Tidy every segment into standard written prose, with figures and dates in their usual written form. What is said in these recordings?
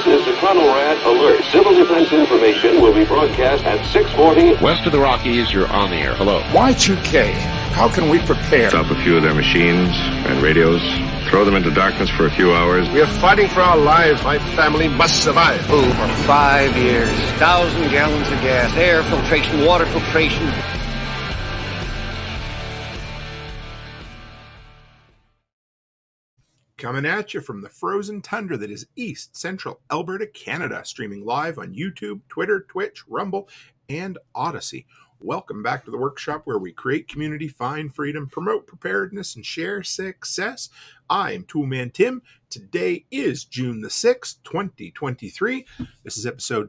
This is the Conelrad Alert. Civil defense information will be broadcast at 6:40. West of the Rockies, you're on the air. Hello. Y2K, how can we prepare? Stop a few of their machines and radios. Throw them into darkness for a few hours. We are fighting for our lives. My family must survive. Oh, for 5 years. 1,000 gallons of gas, air filtration, water filtration. Coming at you from the frozen tundra that is East Central Alberta, Canada, streaming live on YouTube, Twitter, Twitch, Rumble, and Odyssey. Welcome back to the workshop where we create community, find freedom, promote preparedness, and share success. I am Toolman Tim. Today is June the 6th, 2023. This is episode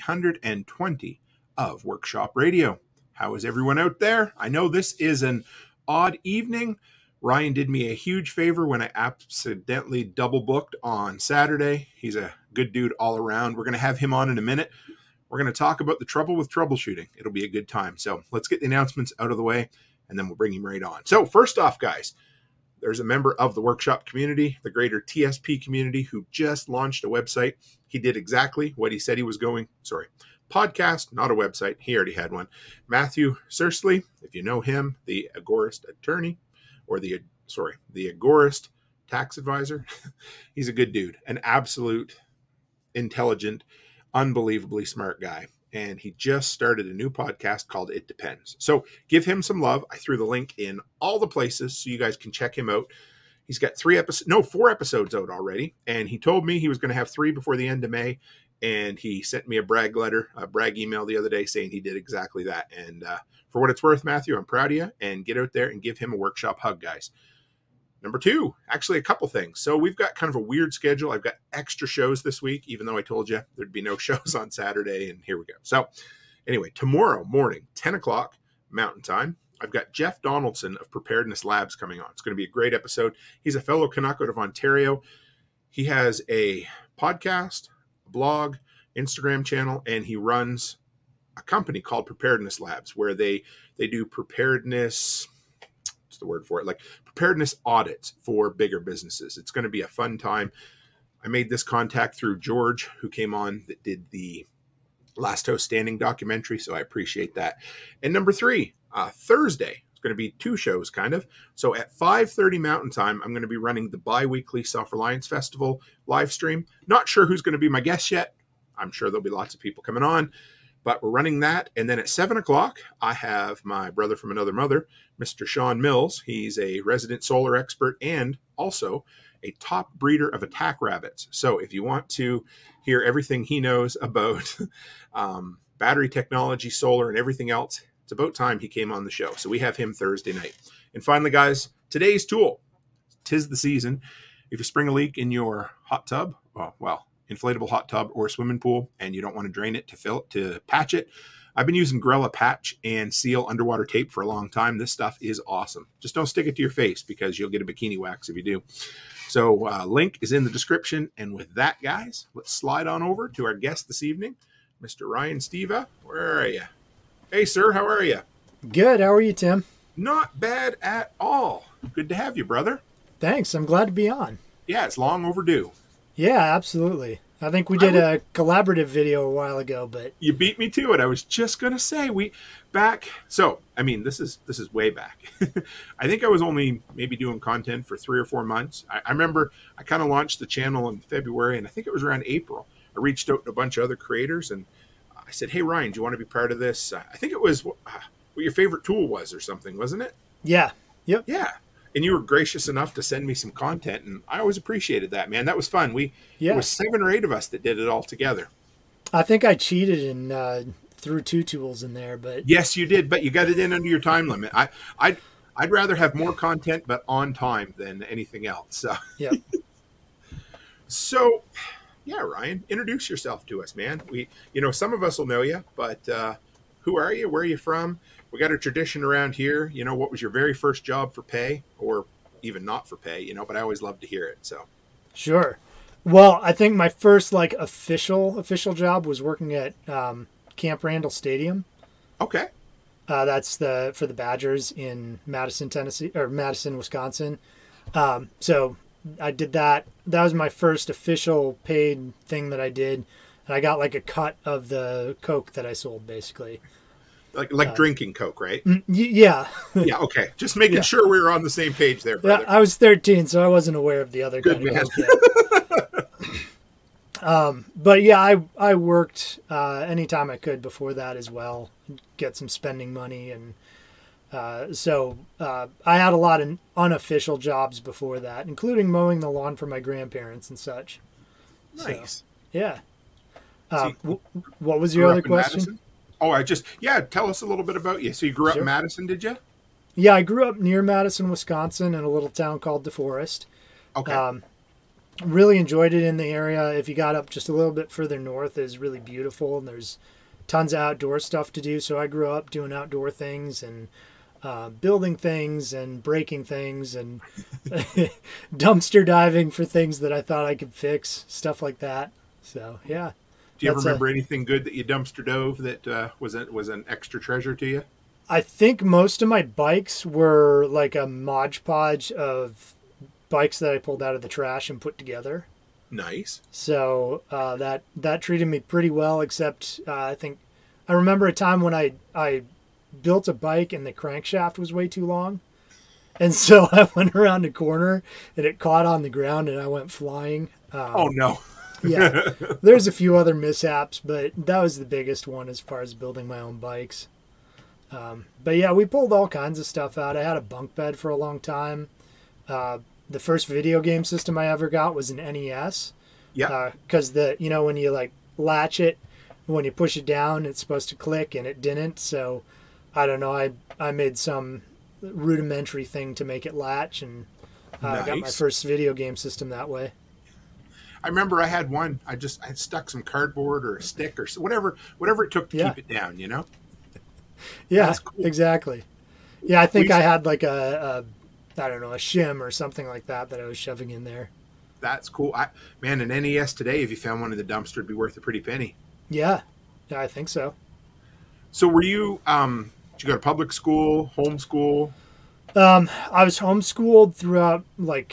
320 of Workshop Radio. How is everyone out there? I know this is an odd evening. Ryan did me a huge favor when I accidentally double booked on Saturday. He's a good dude all around. We're going to have him on in a minute. We're going to talk about the trouble with troubleshooting. It'll be a good time. So let's get the announcements out of the way, and then we'll bring him right on. So first off, guys, there's a member of the workshop community, the greater TSP community, who just launched a website. He did exactly what he said he was going. Podcast, not a website. He already had one. Matthew Sursley, if you know him, the Agorist attorney, or the Agorist tax advisor. He's a good dude, an absolute intelligent, unbelievably smart guy. And he just started a new podcast called It Depends. So give him some love. I threw the link in all the places so you guys can check him out. He's got 4 episodes out already. And he told me he was going to have 3 before the end of May. And he sent me a brag email the other day saying he did exactly that. And for what it's worth, Matthew, I'm proud of you. And get out there and give him a workshop hug, guys. Number 2, actually a couple things. So we've got kind of a weird schedule. I've got extra shows this week, even though I told you there'd be no shows on Saturday. And here we go. So anyway, tomorrow morning, 10 o'clock Mountain Time, I've got Jeff Donaldson of Preparedness Labs coming on. It's going to be a great episode. He's a fellow Canuck out of Ontario. He has a podcast, blog, Instagram channel, and he runs a company called Preparedness Labs where they do preparedness, what's the word for it? Like preparedness audits for bigger businesses. It's going to be a fun time. I made this contact through George, who came on that did the Last House Standing documentary, so I appreciate that. And number 3, Thursday, it's going to be 2 shows kind of. So at 5:30 Mountain Time, I'm going to be running the bi-weekly Self-Reliance Festival live stream. Not sure who's going to be my guest yet. I'm sure there'll be lots of people coming on, but we're running that. And then at 7 o'clock, I have my brother from another mother, Mr. Sean Mills. He's a resident solar expert and also a top breeder of attack rabbits. So if you want to hear everything he knows about battery technology, solar, and everything else, it's about time he came on the show. So we have him Thursday night. And finally, guys, today's tool. 'Tis the season. If you spring a leak in your hot tub, inflatable hot tub or swimming pool, and you don't want to drain it to patch it, I've been using Grella Patch and Seal underwater tape for a long time. This stuff is awesome. Just don't stick it to your face because you'll get a bikini wax if you do. So link is in the description. And with that, guys, let's slide on over to our guest this evening, Mr. Ryan Steva. Where are you? Hey, sir, how are you? Good. How are you, Tim? Not bad at all. Good to have you, brother. Thanks. I'm glad to be on. Yeah, it's long overdue. Yeah, absolutely. I think we did a collaborative video a while ago, but you beat me to it. I was just going to say this is way back. I think I was only maybe doing content for 3 or 4 months. I remember I kind of launched the channel in February, and I think it was around April. I reached out to a bunch of other creators, and I said, hey, Ryan, do you want to be part of this? I think it was what your favorite tool was or something, wasn't it? Yeah. Yep. Yeah. And you were gracious enough to send me some content, and I always appreciated that, man. That was fun. It was 7 or 8 of us that did it all together. I think I cheated and threw 2 tools in there, but yes, you did. But you got it in under your time limit. I'd rather have more content, but on time than anything else. So. Yeah. So, yeah, Ryan, introduce yourself to us, man. Some of us will know you, but who are you? Where are you from? We got a tradition around here. What was your very first job for pay, or even not for pay? But I always love to hear it. So, sure. Well, I think my first official job was working at Camp Randall Stadium. Okay. That's for the Badgers in Madison, Wisconsin. So I did that. That was my first official paid thing that I did. And I got like a cut of the Coke that I sold, basically. Like drinking Coke, right? Yeah. Yeah, okay. Just making sure we were on the same page there, Yeah, brother. I was 13, so I wasn't aware of the other Good kind man. of Coke yet. But yeah, I worked anytime I could before that as well, get some spending money, and so I had a lot of unofficial jobs before that, including mowing the lawn for my grandparents and such. Nice. So, yeah. So What was Grew your up other in question? Madison? Oh, tell us a little bit about you. So you grew up in Madison, did you? Yeah, I grew up near Madison, Wisconsin, in a little town called DeForest. Okay. Really enjoyed it in the area. If you got up just a little bit further north, it's really beautiful, and there's tons of outdoor stuff to do. So I grew up doing outdoor things and building things and breaking things and dumpster diving for things that I thought I could fix, stuff like that. So yeah. Do you ever remember anything good that you dumpster dove that was an extra treasure to you? I think most of my bikes were like a Mod Podge of bikes that I pulled out of the trash and put together. Nice. So that treated me pretty well, except I remember a time when I built a bike and the crankshaft was way too long. And so I went around a corner and it caught on the ground and I went flying. Oh, no. Yeah, there's a few other mishaps, but that was the biggest one as far as building my own bikes. But yeah, we pulled all kinds of stuff out. I had a bunk bed for a long time. The first video game system I ever got was an NES. Yeah. Because when you like latch it, when you push it down, it's supposed to click, and it didn't. So I don't know. I made some rudimentary thing to make it latch, and I got my first video game system that way. I remember I had one. I stuck some cardboard or a stick or whatever it took to keep it down, you know? Yeah, cool. Exactly. Yeah, I think I had like a shim or something like that I was shoving in there. That's cool. An NES today, if you found one in the dumpster, it'd be worth a pretty penny. Yeah, I think so. So were you, did you go to public school, homeschool? I was homeschooled throughout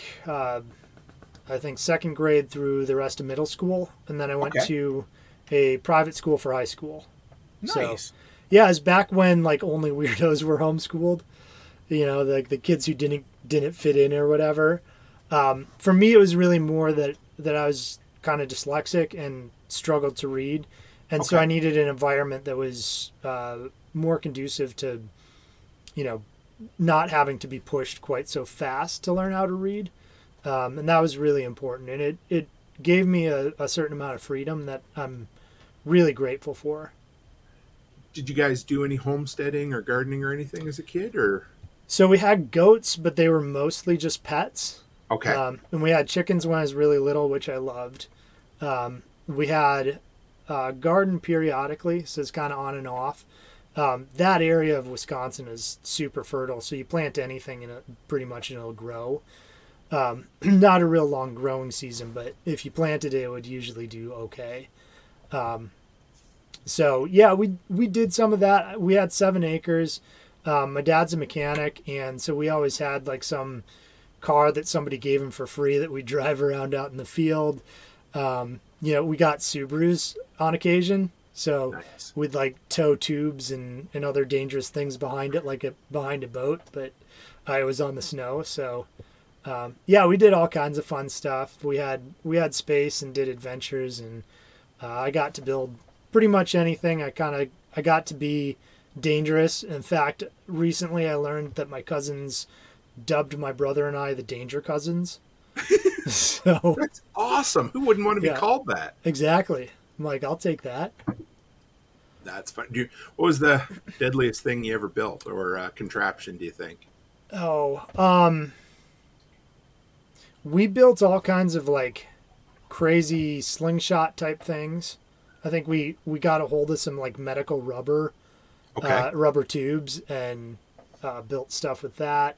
I think second grade through the rest of middle school, and then I went to a private school for high school. Nice. So, yeah, it's back when like only weirdos were homeschooled, like the kids who didn't fit in or whatever. For me, it was really more that I was kind of dyslexic and struggled to read, and so I needed an environment that was more conducive to, not having to be pushed quite so fast to learn how to read. And that was really important. And it gave me a certain amount of freedom that I'm really grateful for. Did you guys do any homesteading or gardening or anything as a kid? Or So we had goats, but they were mostly just pets. Okay. And we had chickens when I was really little, which I loved. We had garden periodically, so it's kind of on and off. That area of Wisconsin is super fertile, so you plant anything and pretty much it'll grow. Not a real long growing season, but if you planted it, it would usually do okay. So yeah, we did some of that. We had 7 acres. My dad's a mechanic, and so we always had like some car that somebody gave him for free that we drive around out in the field. We got Subarus on occasion, so we'd like tow tubes and other dangerous things behind it, like behind a boat, but it was on the snow. So we did all kinds of fun stuff. We had space and did adventures, and I got to build pretty much anything. I got to be dangerous. In fact, recently I learned that my cousins dubbed my brother and I the Danger Cousins. So that's awesome. Who wouldn't want to be called that? Exactly. I'm like, I'll take that. That's fun. What was the deadliest thing you ever built or contraption, do you think? We built all kinds of like crazy slingshot type things. I think we got a hold of some like medical rubber, rubber tubes, and built stuff with that.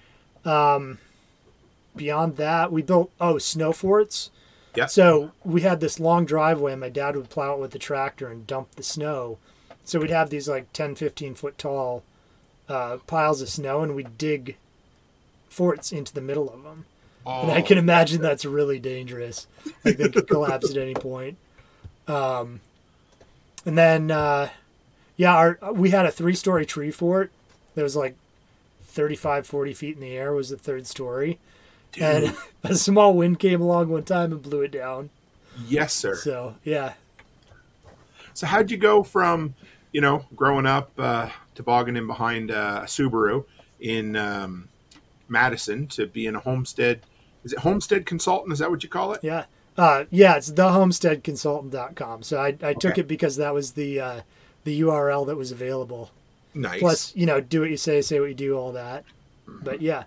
Beyond that, we built snow forts. Yeah. So we had this long driveway, and my dad would plow it with the tractor and dump the snow. So we'd have these like 10, 15 foot tall piles of snow, and we'd dig forts into the middle of them. And I can imagine that's really dangerous. Like they could collapse at any point. And then, we had a 3-story tree fort that was like 35, 40 feet in the air was the 3rd story. Dude. And a small wind came along one time and blew it down. Yes, sir. So, yeah. So how'd you go from, growing up tobogganing behind a Subaru in Madison to being a homestead? Is it homestead consultant? Is that what you call it? Yeah. It's thehomesteadconsultant.com. So I took it because that was the URL that was available. Nice. Plus, do what you say what you do, all that. But yeah.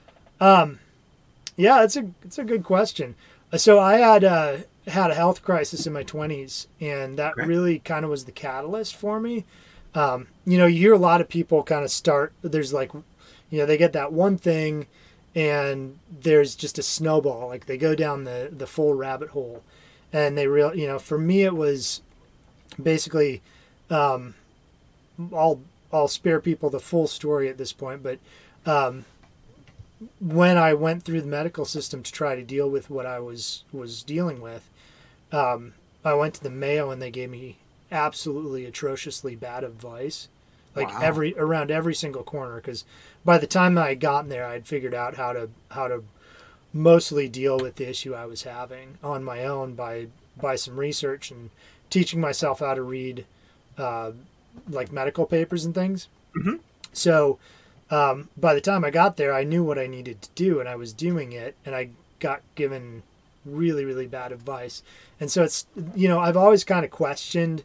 It's a good question. So I had a health crisis in my 20s, and that really kind of was the catalyst for me. You hear a lot of people kind of start, there's like, they get that one thing and there's just a snowball, like they go down the full rabbit hole, and they for me, it was basically, I'll spare people the full story at this point, but, when I went through the medical system to try to deal with what I was dealing with, I went to the Mayo and they gave me absolutely atrociously bad advice, like around every single corner. Because by the time I had gotten there, I'd figured out how to mostly deal with the issue I was having on my own by some research and teaching myself how to read like medical papers and things. Mm-hmm. So by the time I got there, I knew what I needed to do, and I was doing it, and I got given really, really bad advice. And so it's, I've always kind of questioned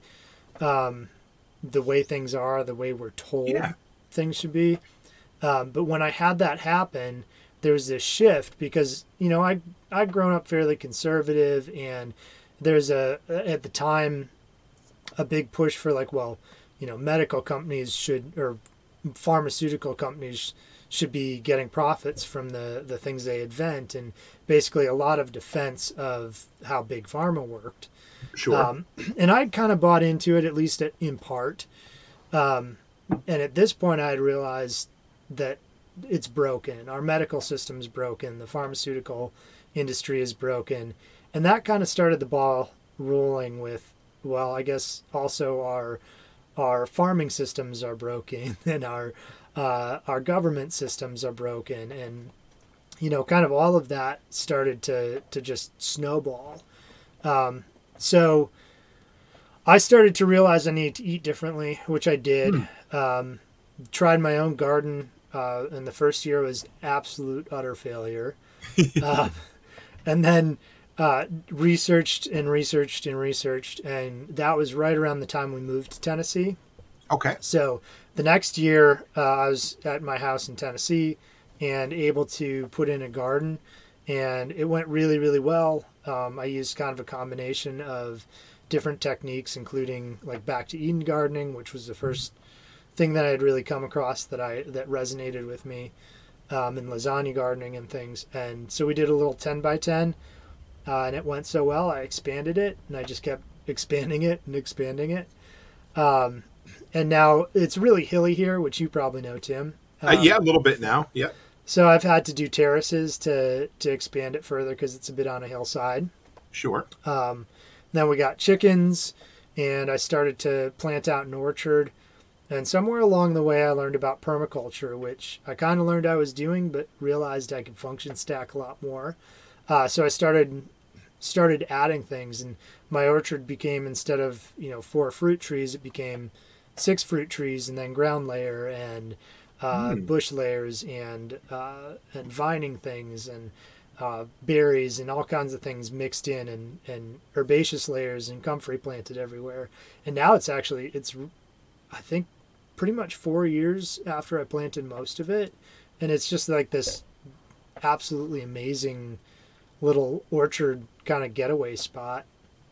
the way things are, the way we're told things should be. But when I had that happen, there was this shift because, I'd grown up fairly conservative, and there's at the time, a big push for like, medical companies or pharmaceutical companies should be getting profits from the things they invent, and basically a lot of defense of how big pharma worked. Sure. And I'd kind of bought into it, at least in part. And at this point I had realized that it's broken. Our medical system's broken. The pharmaceutical industry is broken. And that kind of started the ball rolling with, I guess also our farming systems are broken, and our government systems are broken, and kind of all of that started to just snowball. So I started to realize I needed to eat differently, which I did. Tried my own garden, and the first year was absolute utter failure. And then researched, and that was right around the time we moved to Tennessee. Okay. So the next year, I was at my house in Tennessee and able to put in a garden, and it went really, really well. I used kind of a combination of different techniques, including like back to Eden gardening, which was the first thing that I had really come across that resonated with me, and lasagna gardening and things. And so we did a little 10 by 10. And it went so well, I expanded it, and I just kept expanding it. And now it's really hilly here, which you probably know, Tim. A little bit now. Yeah. So I've had to do terraces to expand it further because it's a bit on a hillside. Sure. Then we got chickens, and I started to plant out an orchard. And somewhere along the way, I learned about permaculture, which I kind of learned I was doing, but realized I could function stack a lot more. So I started adding things, and my orchard became, instead of 4 fruit trees, it became 6 fruit trees, and then ground layer and bush layers and vining things and berries and all kinds of things mixed in, and herbaceous layers and comfrey planted everywhere. And now it's I think pretty much 4 years after I planted most of it, and it's just like this absolutely amazing little orchard kind of getaway spot.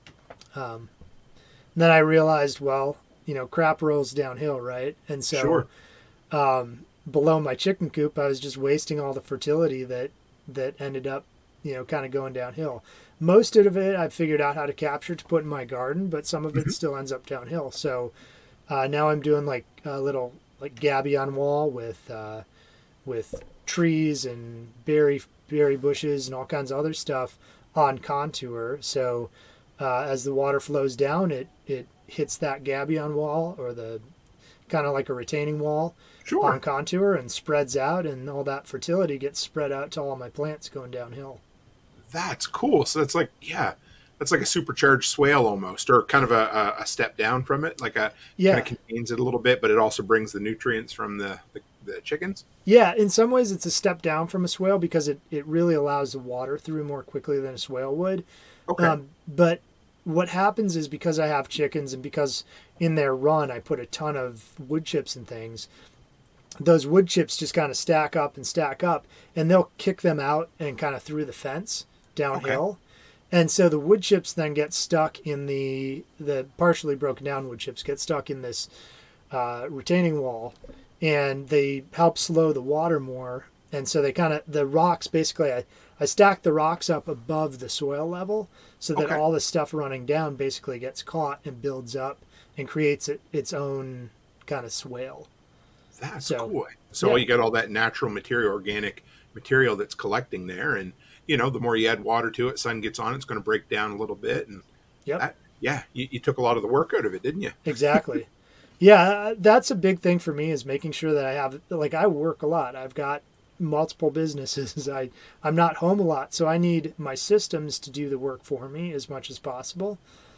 Then I realized, crap rolls downhill, right? And so below my chicken coop, I was just wasting all the fertility that ended up, kind of going downhill. Most of it I figured out how to capture to put in my garden, but some of it still ends up downhill. So now I'm doing like a little like gabion wall with with trees and berry bushes and all kinds of other stuff on contour. So as the water flows down, it hits that gabion wall, or the kind of like a retaining wall on contour, and spreads out, and all that fertility gets spread out to all my plants going downhill. That's cool. So that's like, that's like a supercharged swale almost, or kind of a step down from it. Like kind of contains it a little bit, but it also brings the nutrients from the chickens. Yeah, in some ways it's a step down from a swale because it really allows the water through more quickly than a swale would. Okay. But what happens is, because I have chickens and because in their run I put a ton of wood chips and things, those wood chips just kind of stack up, and they'll kick them out and kind of through the fence downhill. Okay. And so the wood chips then get stuck in the partially broken down wood chips get stuck in this retaining wall, and they help slow the water more. And so the rocks, basically, I stack the rocks up above the soil level so that all the stuff running down basically gets caught and builds up and creates its own kind of swale. That's cool. So you got all that natural material, organic material that's collecting there, and the more you add water to it, sun gets on, it's going to break down a little bit, and you took a lot of the work out of it, didn't you? Exactly. Yeah, that's a big thing for me, is making sure that I have, I work a lot. I've got multiple businesses. I'm not home a lot, so I need my systems to do the work for me as much as possible.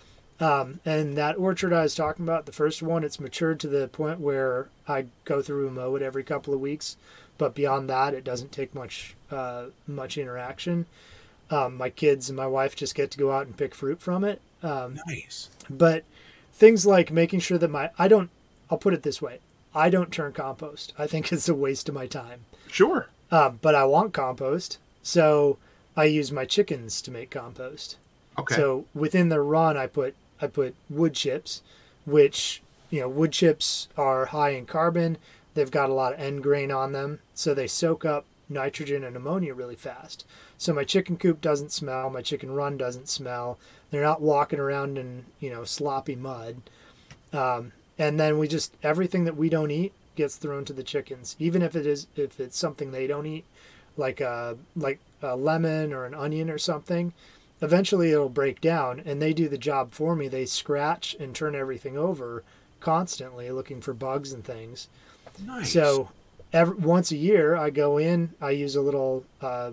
And that orchard I was talking about, the first one, it's matured to the point where I go through and mow it every couple of weeks. But beyond that, it doesn't take much interaction. My kids and my wife just get to go out and pick fruit from it. Nice. But things like making sure that I'll put it this way, I don't turn compost. I think it's a waste of my time. Sure. But I want compost, so I use my chickens to make compost. Okay. So within the run, I put wood chips, which, wood chips are high in carbon. They've got a lot of end grain on them, so they soak up nitrogen and ammonia really fast. So my chicken coop doesn't smell, my chicken run doesn't smell. They're not walking around in, sloppy mud. And then everything that we don't eat gets thrown to the chickens, even if it's something they don't eat, like a lemon or an onion or something. Eventually it'll break down, and they do the job for me. They scratch and turn everything over constantly, looking for bugs and things. Nice. So once a year I go in, I use a little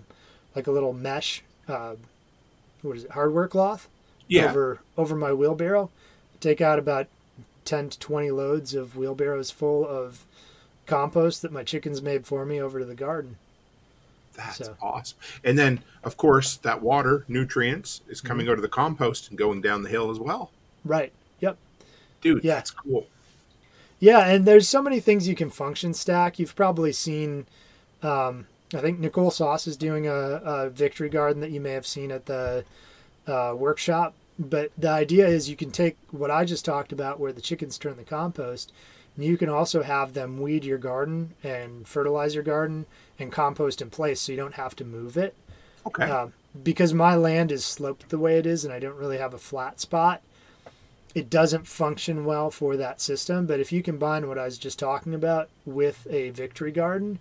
mesh, hardware cloth over my wheelbarrow, take out about 10 to 20 loads of wheelbarrows full of compost that my chickens made for me over to the garden. That's awesome. And then, of course, that water, nutrients, is coming out of the compost and going down the hill as well. Right. Yep. Dude, that's cool. Yeah, and there's so many things you can function stack. You've probably seen, I think Nicole Sauce is doing a victory garden that you may have seen at the workshop. But the idea is you can take what I just talked about, where the chickens turn the compost, and you can also have them weed your garden and fertilize your garden and compost in place, so you don't have to move it. Okay. Because my land is sloped the way it is, and I don't really have a flat spot, it doesn't function well for that system. But if you combine what I was just talking about with a victory garden,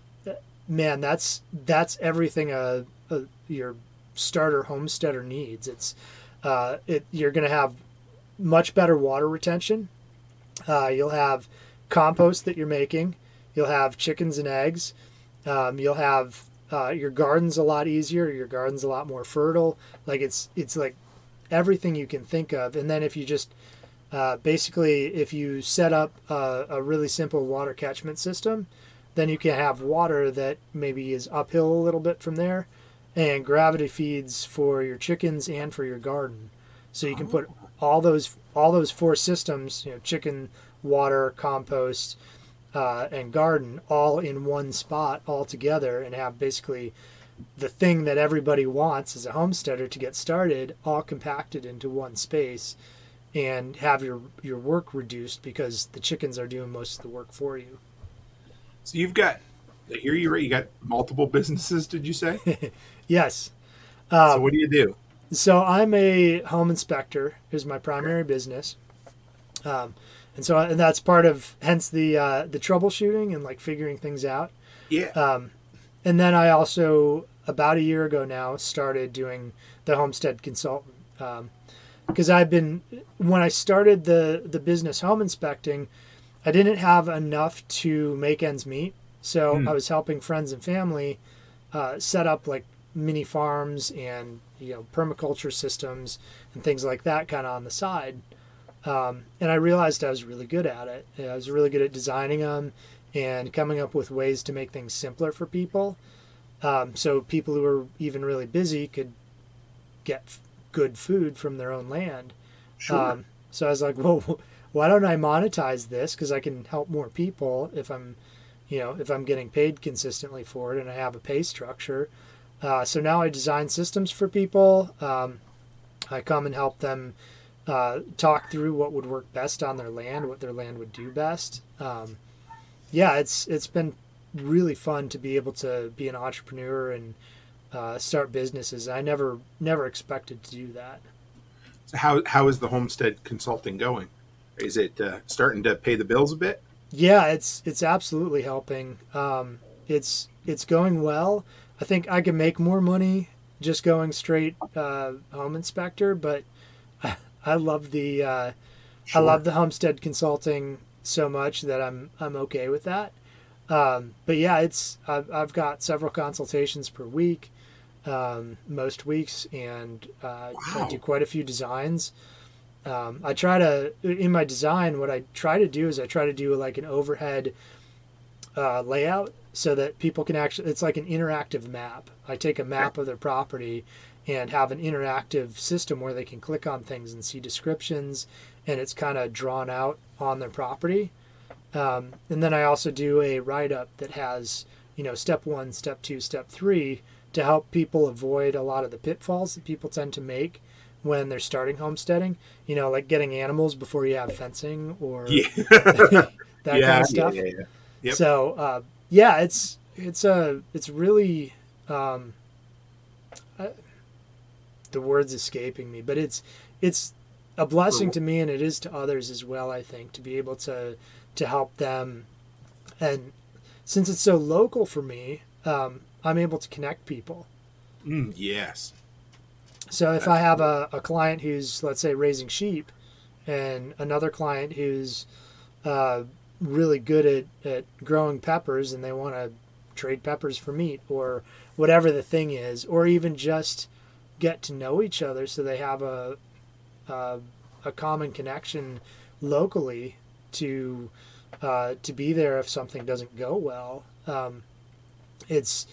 man, that's everything your starter homesteader needs. It's you're going to have much better water retention. You'll have compost that you're making. You'll have chickens and eggs. You'll have your garden's a lot easier. Your garden's a lot more fertile. Like it's like everything you can think of. And then if you just basically, if you set up a really simple water catchment system, then you can have water that maybe is uphill a little bit from there, and gravity feeds for your chickens and for your garden. So you can put all those four systems, chicken, water, compost, and garden, all in one spot all together, and have basically the thing that everybody wants as a homesteader to get started all compacted into one space, and have your work reduced because the chickens are doing most of the work for you. So you got multiple businesses, did you say? Yes. So what do you do? So I'm a home inspector is my primary business. And that's part of, hence the troubleshooting and like figuring things out. Yeah. And then I also, about a year ago now, started doing the homestead consultant. Because when I started the business home inspecting, I didn't have enough to make ends meet. So I was helping friends and family set up like mini farms and permaculture systems and things like that kind of on the side. And I realized I was really good at it. I was really good at designing them and coming up with ways to make things simpler for people. So people who are even really busy could get good food from their own land. Sure. So I was like, well, why don't I monetize this? Because I can help more people if I'm getting paid consistently for it and I have a pay structure. So now I design systems for people. I come and help them talk through what would work best on their land, what their land would do best. It's been really fun to be able to be an entrepreneur and start businesses. I never expected to do that. So how is the homestead consulting going? Is it starting to pay the bills a bit? Yeah, it's absolutely helping. It's going well. I think I can make more money just going straight home inspector, but I love the Sure. I love the homestead consulting so much that I'm okay with that. But yeah, I've got several consultations per week, most weeks, and I do quite a few designs. I try to, in my design, what I try to do is I try to do like an overhead layout so that people can actually, it's like an interactive map. I take a map of their property and have an interactive system where they can click on things and see descriptions, and it's kind of drawn out on their property. And then I also do a write-up that has, step 1, step 2, step 3 to help people avoid a lot of the pitfalls that people tend to make when they're starting homesteading, like getting animals before you have fencing or that kind of stuff. Yeah. Yep. So, it's really, the word's escaping me, but it's a blessing to me, and it is to others as well, I think, to be able to help them. And since it's so local for me, I'm able to connect people. Yes. So if I have a client who's, let's say, raising sheep, and another client who's really good at growing peppers, and they want to trade peppers for meat or whatever the thing is, or even just get to know each other so they have a common connection locally to be there if something doesn't go well. It's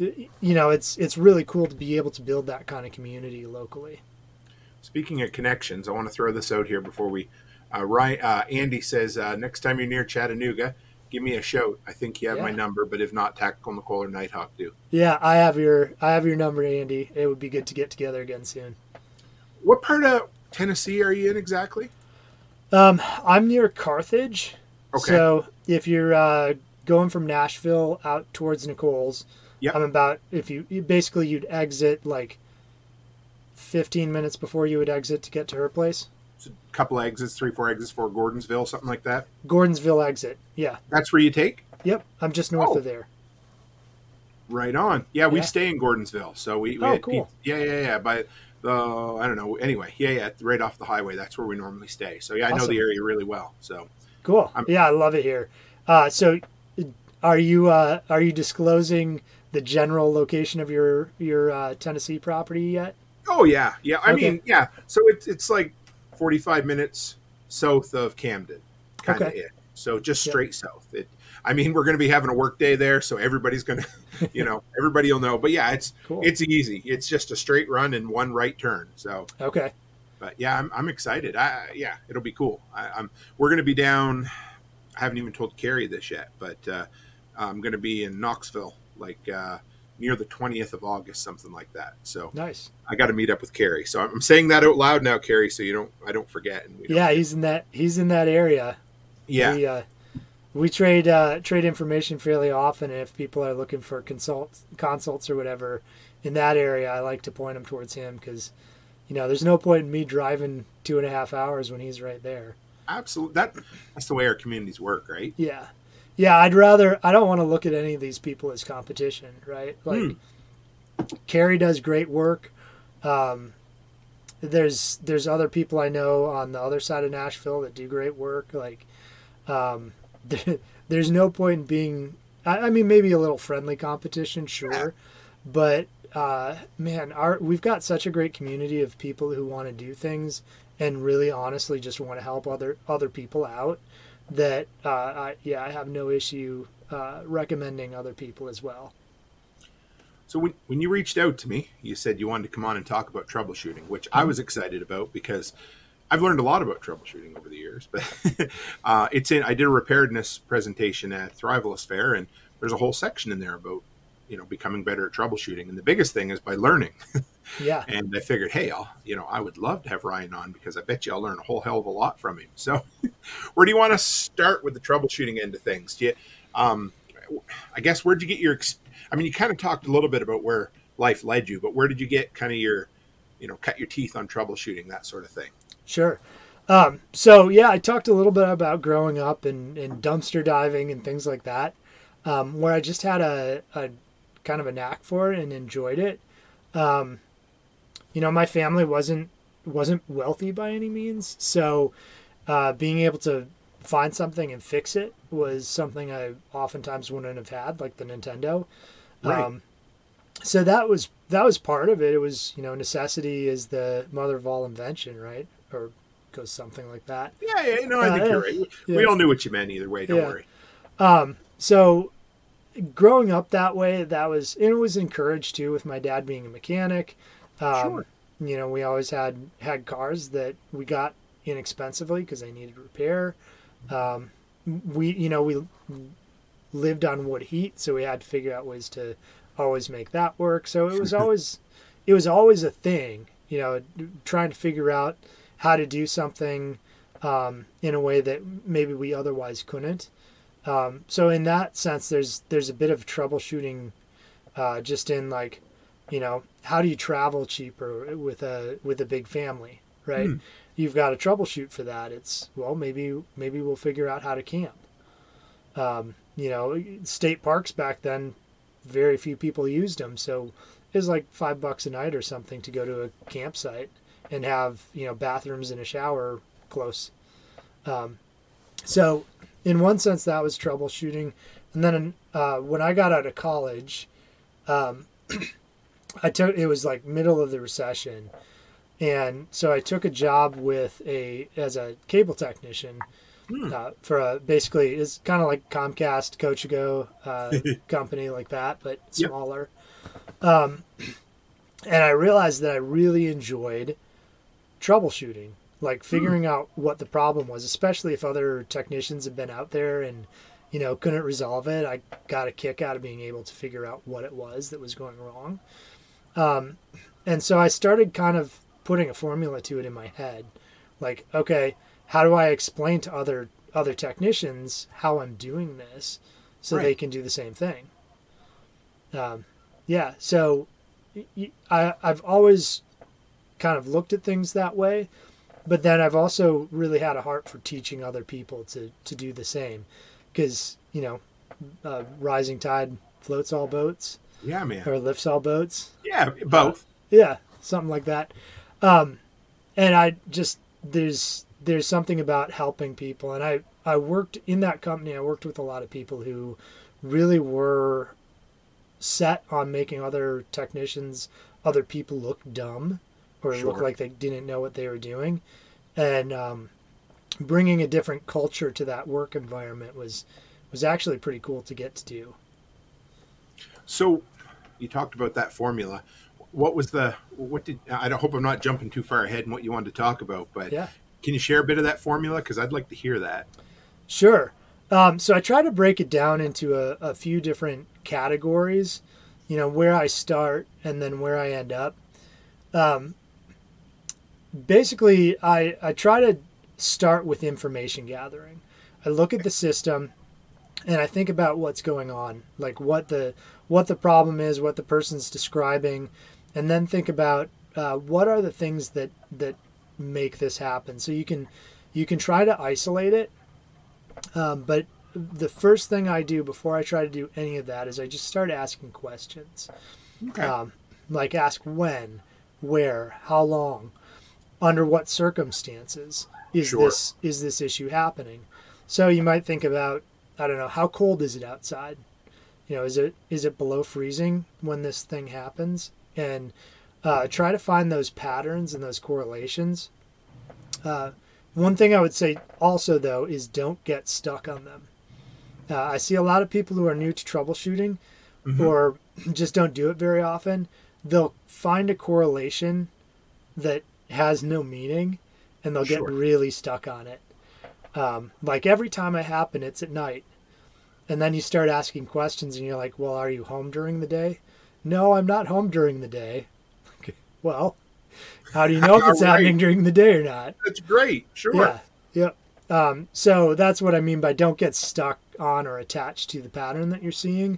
really cool to be able to build that kind of community locally. Speaking of connections, I want to throw this out here before we. Andy says next time you're near Chattanooga, give me a shout. I think you have my number, but if not, Tactical Nicole or Nighthawk do. Yeah, I have your number, Andy. It would be good to get together again soon. What part of Tennessee are you in exactly? I'm near Carthage. Okay. So if you're going from Nashville out towards Nicole's, Yep. I'm about, you'd exit like 15 minutes before you would exit to get to her place. So a couple exits, 3-4 exits for Gordonsville, something like that. Gordonsville exit. Yeah. That's where you take? Yep. I'm just north of there. Right on. Yeah, we stay in Gordonsville. So we had cool. Yeah. By the, I don't know. Anyway, yeah, right off the highway. That's where we normally stay. So yeah, I know the area really well. So cool. I love it here. So are you disclosing the general location of your Tennessee property yet? Oh yeah. I mean, yeah. So it's like 45 minutes south of Camden, kind of it. So just straight south. We're going to be having a work day there, so everybody's going to, everybody will know. But yeah, it's easy. It's just a straight run and one right turn. So okay. But yeah, I'm excited. It'll be cool. We're going to be down. I haven't even told Carrie this yet, but I'm going to be in Knoxville, like near the 20th of August, something like that. So nice. I got to meet up with Carrie. So I'm saying that out loud now, Carrie, so I don't forget. And he's in that area. Yeah. We trade information fairly often, and if people are looking for consults or whatever in that area, I like to point them towards him because, there's no point in me driving 2.5 hours when he's right there. Absolutely. That's the way our communities work, right? Yeah. Yeah, I don't want to look at any of these people as competition, right? Like, Carrie does great work. There's other people I know on the other side of Nashville that do great work. Like, there's no point in being, I mean, maybe a little friendly competition, sure. But, man, we've got such a great community of people who want to do things and really honestly just want to help other people out that, I have no issue recommending other people as well. So when you reached out to me, you said you wanted to come on and talk about troubleshooting, which I was excited about because I've learned a lot about troubleshooting over the years. But I did a preparedness presentation at Thrivalist Fair, and there's a whole section in there about becoming better at troubleshooting. And the biggest thing is by learning. Yeah. And I figured, hey, I would love to have Ryan on because I bet you I'll learn a whole hell of a lot from him. So where do you want to start with the troubleshooting end of things? I guess, where'd you get your you kind of talked a little bit about where life led you, but where did you get kind of your, cut your teeth on troubleshooting, that sort of thing? Sure. I talked a little bit about growing up and dumpster diving and things like that, where I just had a kind of a knack for it and enjoyed it. My family wasn't wealthy by any means. So, being able to find something and fix it was something I oftentimes wouldn't have had, like the Nintendo. Right. So that was part of it. It was, necessity is the mother of all invention, right? Or goes something like that. Yeah, I think you're right. We all knew what you meant either way. Don't worry. So growing up that way, it was encouraged too with my dad being a mechanic. Sure. We always had cars that we got inexpensively because they needed repair. We lived on wood heat, so we had to figure out ways to always make that work. So it was always a thing, trying to figure out how to do something in a way that maybe we otherwise couldn't. So in that sense, there's a bit of troubleshooting, just in like, how do you travel cheaper with a big family, right? You've got to troubleshoot for that. Maybe we'll figure out how to camp. State parks back then, very few people used them. So it was like $5 a night or something to go to a campsite and have, bathrooms and a shower close. So in one sense that was troubleshooting. And then, when I got out of college, it was like middle of the recession. And so I took a job as a cable technician, for basically it's kind of like Comcast, Cogeco, company like that, but smaller. Yep. And I realized that I really enjoyed troubleshooting, like figuring out what the problem was, especially if other technicians had been out there and, couldn't resolve it. I got a kick out of being able to figure out what it was that was going wrong. And so I started kind of putting a formula to it in my head. Like, okay, how do I explain to other technicians how I'm doing this so they can do the same thing? So I've always kind of looked at things that way, but then I've also really had a heart for teaching other people to do the same, because, rising tide floats all boats. Yeah, man. Or lifts all boats. Yeah, both. Something like that. And I just, there's something about helping people. And I worked in that company. I worked with a lot of people who really were set on making other people look dumb or look like they didn't know what they were doing. And bringing a different culture to that work environment was actually pretty cool to get to do. So you talked about that formula. I don't hope I'm not jumping too far ahead in what you wanted to talk about, but can you share a bit of that formula? Because I'd like to hear that. Sure. So I try to break it down into a few different categories, where I start and then where I end up. Basically, I try to start with information gathering. I look at the system and I think about what's going on, like what the problem is, what the person's describing, and then think about what are the things that make this happen. So you can try to isolate it, but the first thing I do before I try to do any of that is I just start asking questions. Okay. Like ask when, where, how long, under what circumstances is this issue happening. So you might think about, I don't know, how cold is it outside? You know, is it below freezing when this thing happens? And try to find those patterns and those correlations. One thing I would say also, though, is don't get stuck on them. I see a lot of people who are new to troubleshooting or just don't do it very often. They'll find a correlation that has no meaning and they'll get really stuck on it. Like every time it happens, it's at night. And then you start asking questions and you're like, well, are you home during the day? No, I'm not home during the day. Okay. Well, how do you know if it's happening during the day or not? That's great. Sure. Yeah. Yep. So that's what I mean by don't get stuck on or attached to the pattern that you're seeing.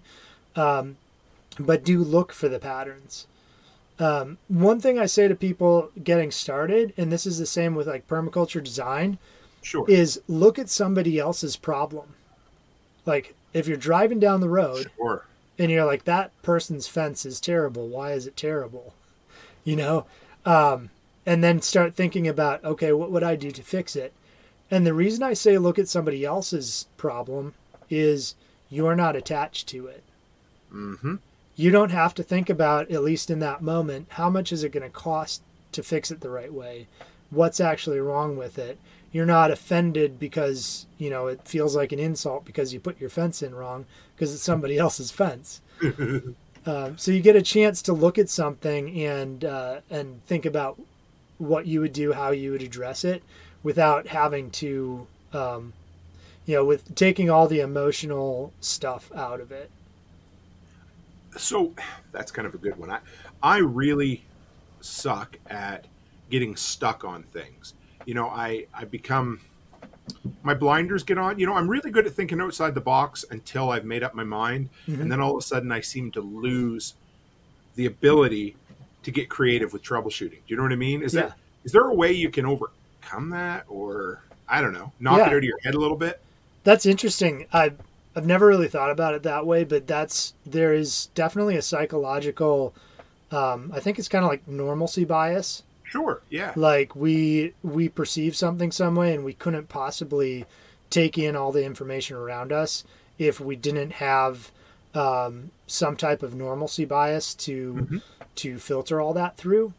But do look for the patterns. One thing I say to people getting started, and this is the same with like permaculture design, is look at somebody else's problem. Like if you're driving down the road and you're like, that person's fence is terrible. Why is it terrible? You know? And then start thinking about, okay, what would I do to fix it? And the reason I say look at somebody else's problem is you're not attached to it. Mm-hmm. You don't have to think about, at least in that moment, how much is it going to cost to fix it the right way? What's actually wrong with it? You're not offended because, you know, it feels like an insult because you put your fence in wrong because it's somebody else's fence. So you get a chance to look at something and think about what you would do, how you would address it without having to, with taking all the emotional stuff out of it. So that's kind of a good one. I really suck at getting stuck on things. You know, I become, my blinders get on. You know, I'm really good at thinking outside the box until I've made up my mind. And then all of a sudden I seem to lose the ability to get creative with troubleshooting. Do you know what I mean? Is there a way you can overcome that, or I don't know, knock it out of your head a little bit? That's interesting. I've never really thought about it that way, but there is definitely a psychological, I think it's kind of like normalcy bias. Sure, yeah. Like we perceive something some way and we couldn't possibly take in all the information around us if we didn't have some type of normalcy bias to filter all that through.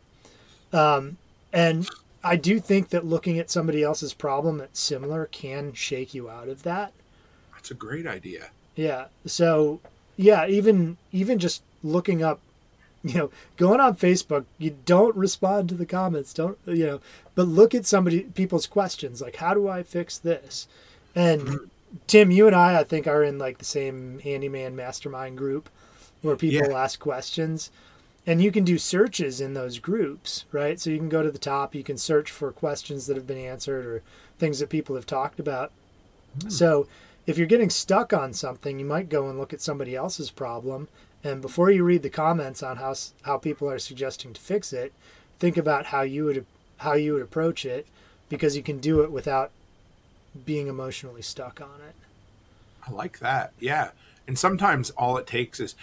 And I do think that looking at somebody else's problem that's similar can shake you out of that. That's a great idea. Yeah. So yeah, even just looking up, you know, going on Facebook, you don't respond to the comments, but look at people's questions. Like, how do I fix this? And Tim, you and I think are in like the same handyman mastermind group where people ask questions, and you can do searches in those groups, right? So you can go to the top, you can search for questions that have been answered or things that people have talked about. So if you're getting stuck on something, you might go and look at somebody else's problem. And before you read the comments on how people are suggesting to fix it, think about how you would approach it, because you can do it without being emotionally stuck on it. I like that. Yeah. And sometimes all it takes is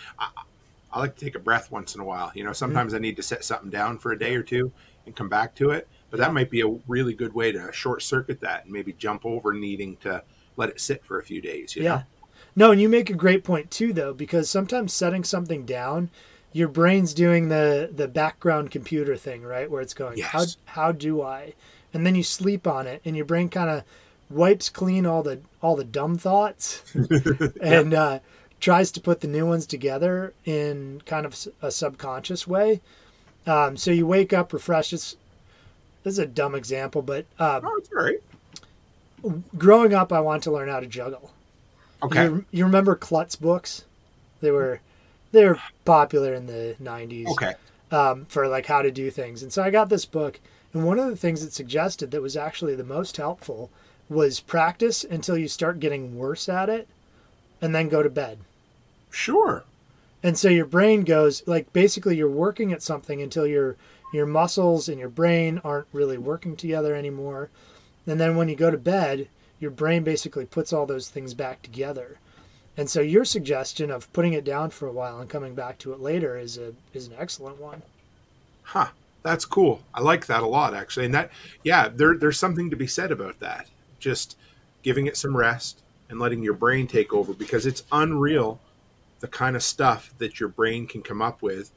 I like to take a breath once in a while. You know, sometimes I need to set something down for a day or two and come back to it. But that might be a really good way to short circuit that and maybe jump over needing to let it sit for a few days. You know? No, and you make a great point too, though, because sometimes setting something down, your brain's doing the background computer thing, right? Where it's going, how do I? And then you sleep on it, and your brain kind of wipes clean all the dumb thoughts and tries to put the new ones together in kind of a subconscious way. So you wake up refreshed. This is a dumb example, but it's all right. Growing up, I wanted to learn how to juggle. Okay. You remember Klutz books? They were popular in the 90s. Okay. For like how to do things. And so I got this book, and one of the things it suggested that was actually the most helpful was practice until you start getting worse at it, and then go to bed. Sure. And so your brain goes, like, basically you're working at something until your muscles and your brain aren't really working together anymore. And then when you go to bed, your brain basically puts all those things back together. And so your suggestion of putting it down for a while and coming back to it later is an excellent one. Huh. That's cool. I like that a lot, actually. And that, yeah, there's something to be said about that. Just giving it some rest and letting your brain take over, because it's unreal the kind of stuff that your brain can come up with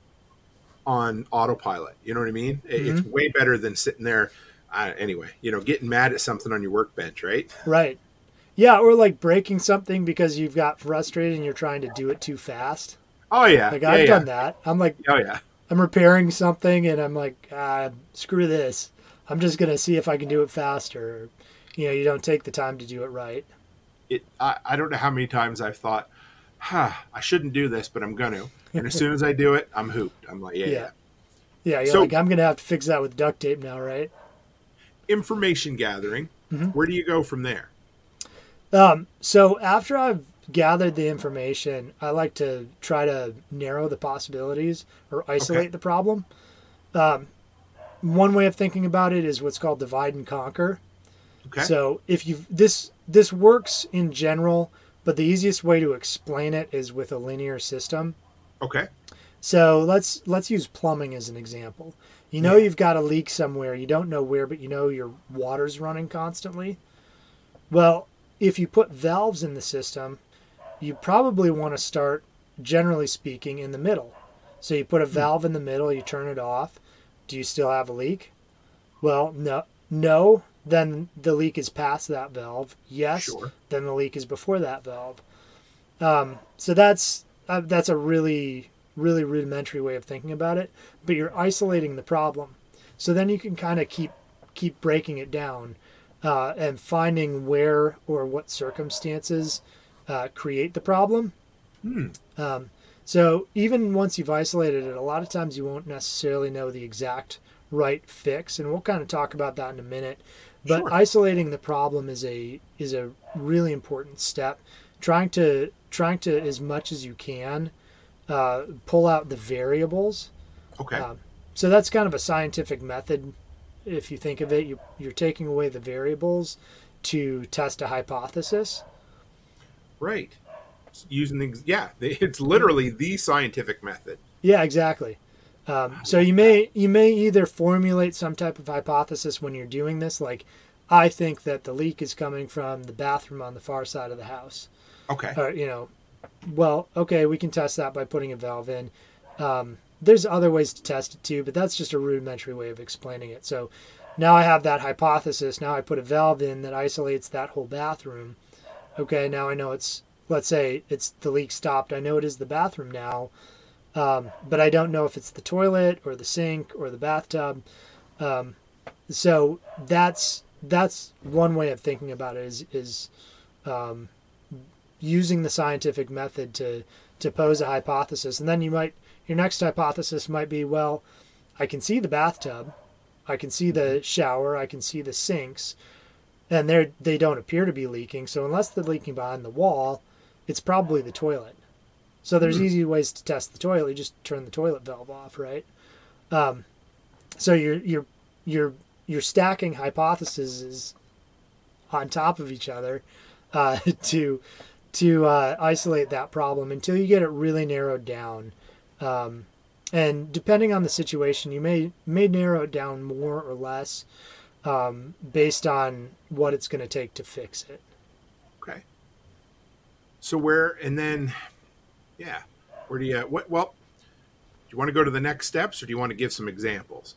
on autopilot. You know what I mean? It's way better than sitting there, anyway, getting mad at something on your workbench, right? Right. Yeah, or like breaking something because you've got frustrated and you're trying to do it too fast. Oh, yeah. Like, I've done that. I'm like, oh, yeah. I'm repairing something and I'm like, screw this. I'm just going to see if I can do it faster. You don't take the time to do it right. I don't know how many times I've thought, I shouldn't do this, but I'm going to. And as soon as I do it, I'm hooped. I'm like, yeah. You're so, like, I'm going to have to fix that with duct tape now, right? Information gathering. Where do you go from there? So after I've gathered the information, I like to try to narrow the possibilities or isolate the problem. One way of thinking about it is what's called divide and conquer. Okay. So if this works in general, but the easiest way to explain it is with a linear system. Okay. So let's use plumbing as an example. You've got a leak somewhere. You don't know where, but your water's running constantly. Well, if you put valves in the system, you probably want to start, generally speaking, in the middle. So you put a valve in the middle, you turn it off. Do you still have a leak? Well, no. Then the leak is past that valve. Yes. Sure. Then the leak is before that valve. So that's a really, really rudimentary way of thinking about it. But you're isolating the problem. So then you can kind of keep breaking it down and finding where or what circumstances create the problem. So even once you've isolated it, a lot of times you won't necessarily know the exact right fix, and we'll kind of talk about that in a minute. But isolating the problem is a really important step. Trying to as much as you can pull out the variables. Okay. So that's kind of a scientific method. If you think of it, you're taking away the variables to test a hypothesis. Right. It's literally the scientific method. Yeah, exactly. So you may either formulate some type of hypothesis when you're doing this, like, I think that the leak is coming from the bathroom on the far side of the house. Okay. Or, we can test that by putting a valve in. There's other ways to test it too, but that's just a rudimentary way of explaining it. So now I have that hypothesis. Now I put a valve in that isolates that whole bathroom. Okay, now I know let's say it's the leak stopped. I know it is the bathroom now, but I don't know if it's the toilet or the sink or the bathtub. So that's one way of thinking about it is using the scientific method to pose a hypothesis. And then your next hypothesis might be, well, I can see the bathtub, I can see the shower, I can see the sinks, and they don't appear to be leaking. So unless they're leaking behind the wall, it's probably the toilet. So there's easy ways to test the toilet. You just turn the toilet valve off, right? So you're stacking hypotheses on top of each other to isolate that problem until you get it really narrowed down. And depending on the situation, you may narrow it down more or less based on what it's going to take to fix it. Okay. So where do you, do you want to go to the next steps, or do you want to give some examples?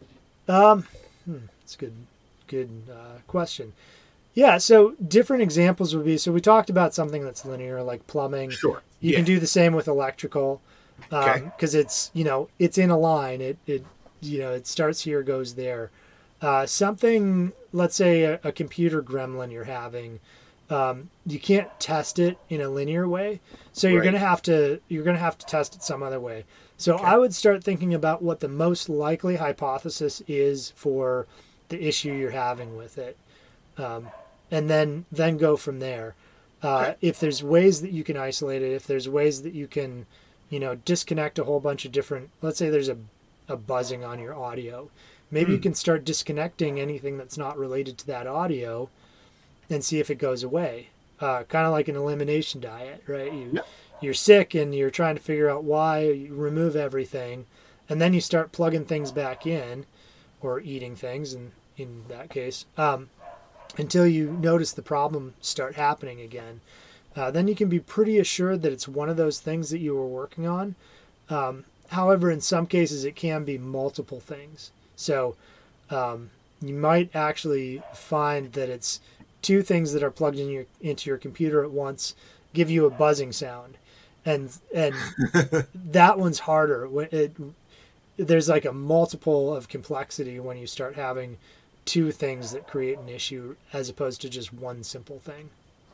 It's a good question. Yeah, so different examples would be, so we talked about something that's linear, like plumbing. Sure. You can do the same with electrical, because it's in a line. It starts here, goes there. Something, let's say a computer gremlin you're having, you can't test it in a linear way, so you're gonna have to test it some other way. So I would start thinking about what the most likely hypothesis is for the issue you're having with it, and then go from there. If there's ways that you can isolate it, if there's ways that you can, disconnect a whole bunch of different, let's say there's a buzzing on your audio. Maybe you can start disconnecting anything that's not related to that audio and see if it goes away. Kind of like an elimination diet, right? You're sick and you're trying to figure out why. You remove everything, and then you start plugging things back in, or eating things, in that case, until you notice the problem start happening again. Then you can be pretty assured that it's one of those things that you were working on. However, in some cases, it can be multiple things. So you might actually find that it's two things that are plugged into your computer at once give you a buzzing sound, and that one's harder. There's like a multiple of complexity when you start having two things that create an issue as opposed to just one simple thing.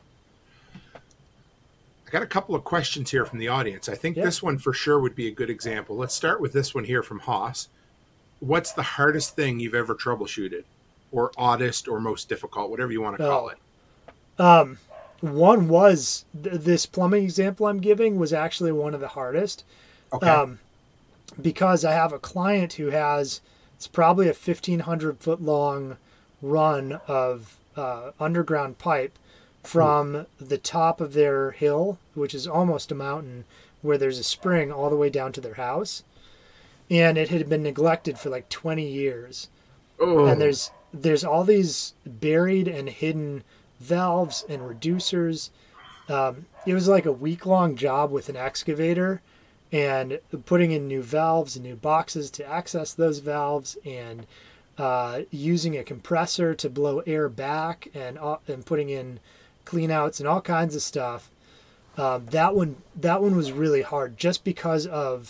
I got a couple of questions here from the audience. I think this one for sure would be a good example. Let's start with this one here from Haas. What's the hardest thing you've ever troubleshooted, or oddest, or most difficult, whatever you want to call it? One was this plumbing example I'm giving was actually one of the hardest. Okay. Because I have a client who has, it's probably a 1,500 foot long run of underground pipe from the top of their hill, which is almost a mountain, where there's a spring all the way down to their house. And it had been neglected for like 20 years. Oh. And there's all these buried and hidden valves and reducers. It was like a week-long job with an excavator and putting in new valves and new boxes to access those valves, and using a compressor to blow air back, and putting in clean outs and all kinds of stuff. That one was really hard, just because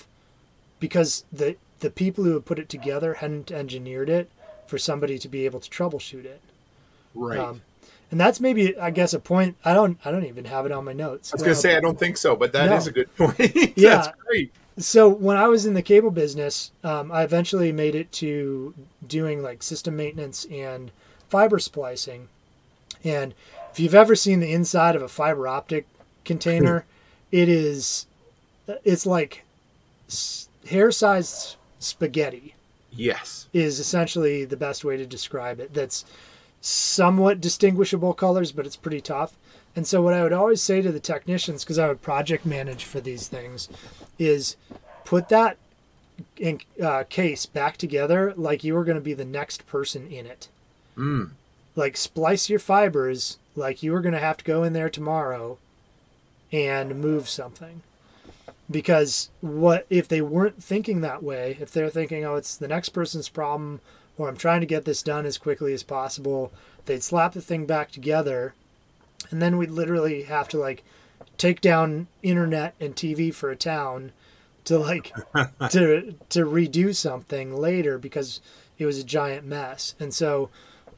the people who had put it together hadn't engineered it for somebody to be able to troubleshoot it. Right. And that's maybe, I guess, a point. I don't even have it on my notes. I was going to say, I don't think so, but that is a good point. Yeah. That's great. So when I was in the cable business, I eventually made it to doing like system maintenance and fiber splicing. And if you've ever seen the inside of a fiber optic container, it's like hair-sized spaghetti. Yes. Is essentially the best way to describe it. That's somewhat distinguishable colors, but it's pretty tough. And so what I would always say to the technicians, because I would project manage for these things, is put that case back together like you were going to be the next person in it. Like splice your fibers like you were going to have to go in there tomorrow and move something. Because what if they weren't thinking that way? If they're thinking, oh, it's the next person's problem, or I'm trying to get this done as quickly as possible, they'd slap the thing back together, and then we'd literally have to like take down internet and TV for a town to like to redo something later because it was a giant mess. And so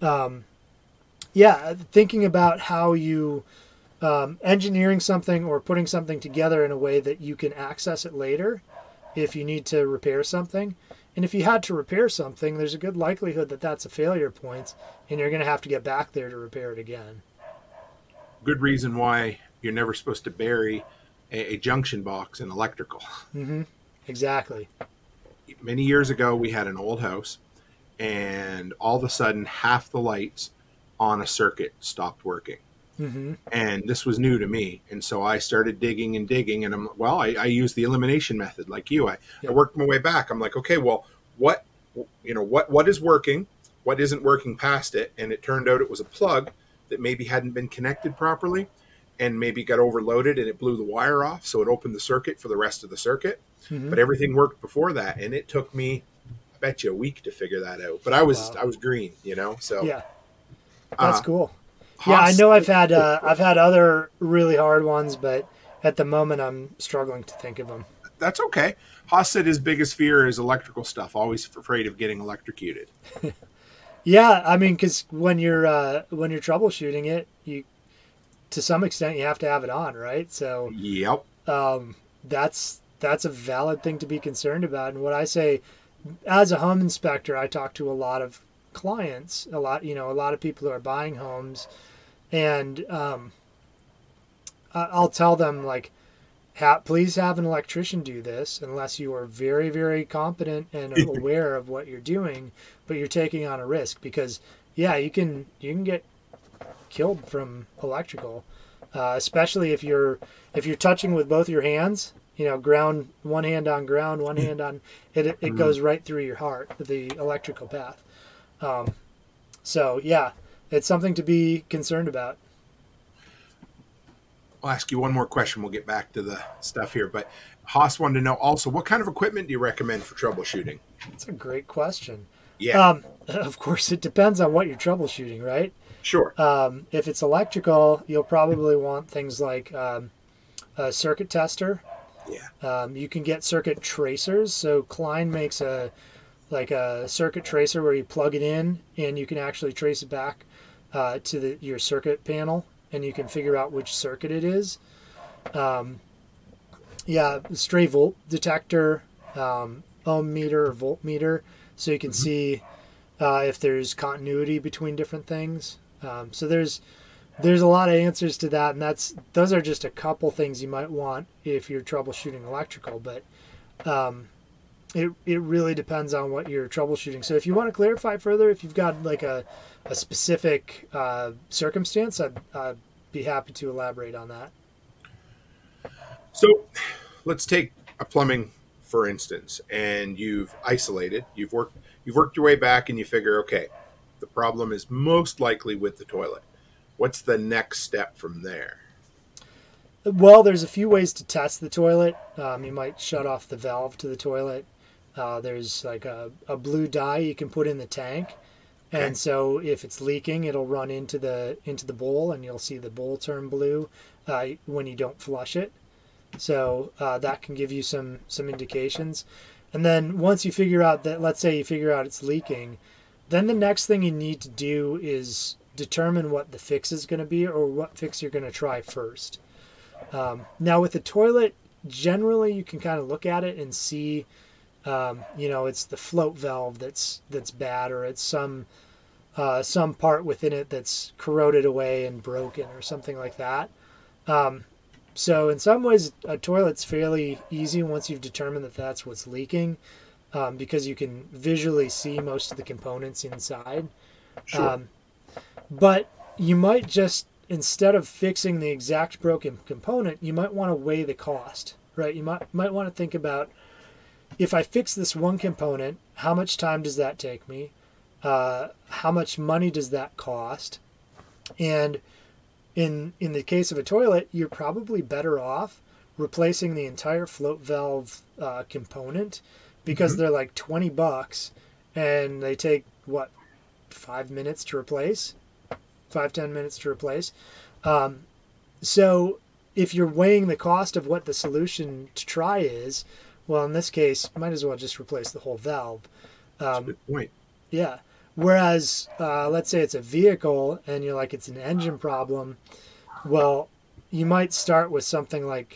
thinking about how you engineering something or putting something together in a way that you can access it later if you need to repair something. And if you had to repair something, there's a good likelihood that that's a failure point, and you're going to have to get back there to repair it again. Good reason why you're never supposed to bury a junction box in electrical. Mm-hmm. Exactly. Many years ago, we had an old house, and all of a sudden, half the lights on a circuit stopped working. Mm-hmm. And this was new to me. And so I started digging, and I used the elimination method like you. I worked my way back. I'm like, okay, well, what is working? What isn't working past it? And it turned out it was a plug that maybe hadn't been connected properly and maybe got overloaded, and it blew the wire off. So it opened the circuit for the rest of the circuit. Mm-hmm. But everything worked before that. And it took me, I bet you, a week to figure that out. But I was green, so. Yeah. That's cool. Yeah, I know I've had other really hard ones, but at the moment I'm struggling to think of them. That's okay. Haas said his biggest fear is electrical stuff, always afraid of getting electrocuted. Yeah, I mean, because when you're troubleshooting it, you to some extent you have to have it on, right? So yep. That's a valid thing to be concerned about. And what I say, as a home inspector, I talk to a lot of clients, a lot of people who are buying homes. And I'll tell them, like, please have an electrician do this unless you are very, very competent and aware of what you're doing, but you're taking on a risk because, yeah, you can get killed from electrical, especially if you're touching with both your hands. Ground, one hand on ground, one hand on it. It goes right through your heart, the electrical path. So yeah, it's something to be concerned about. I'll ask you one more question. We'll get back to the stuff here. But Haas wanted to know also, what kind of equipment do you recommend for troubleshooting? That's a great question. Yeah. Of course, it depends on what you're troubleshooting, right? Sure. If it's electrical, you'll probably want things like a circuit tester. Yeah. You can get circuit tracers. So Klein makes a circuit tracer where you plug it in and you can actually trace it back to your circuit panel, and you can figure out which circuit it is. Stray volt detector, ohm meter or voltmeter, so you can see if there's continuity between different things. So there's a lot of answers to that, and those are just a couple things you might want if you're troubleshooting electrical, but it really depends on what you're troubleshooting. So if you want to clarify further, if you've got like a specific circumstance, I'd be happy to elaborate on that. So let's take a plumbing, for instance, and you've isolated, you've worked your way back, and you figure, okay, the problem is most likely with the toilet. What's the next step from there? Well, there's a few ways to test the toilet. You might shut off the valve to the toilet. There's like a blue dye you can put in the tank. Okay. And so if it's leaking, it'll run into the bowl, and you'll see the bowl turn blue when you don't flush it. So that can give you some indications. And then once you figure out that, let's say you figure out it's leaking, then the next thing you need to do is determine what the fix is going to be, or what fix you're going to try first. Now with the toilet, generally you can kind of look at it and see, it's the float valve that's bad, or it's some part within it that's corroded away and broken or something like that. So in some ways, a toilet's fairly easy once you've determined that that's what's leaking, because you can visually see most of the components inside. Sure. But you might just, instead of fixing the exact broken component, you might want to weigh the cost, right? You might want to think about, if I fix this one component, how much time does that take me? How much money does that cost? And in the case of a toilet, you're probably better off replacing the entire float valve component, because they're like $20 and they take 5 minutes to replace, 5-10 minutes to replace. So if you're weighing the cost of what the solution to try is, well, in this case, might as well just replace the whole valve. That's a good point. Yeah. Whereas, let's say it's a vehicle and you're like, it's an engine problem. Well, you might start with something like,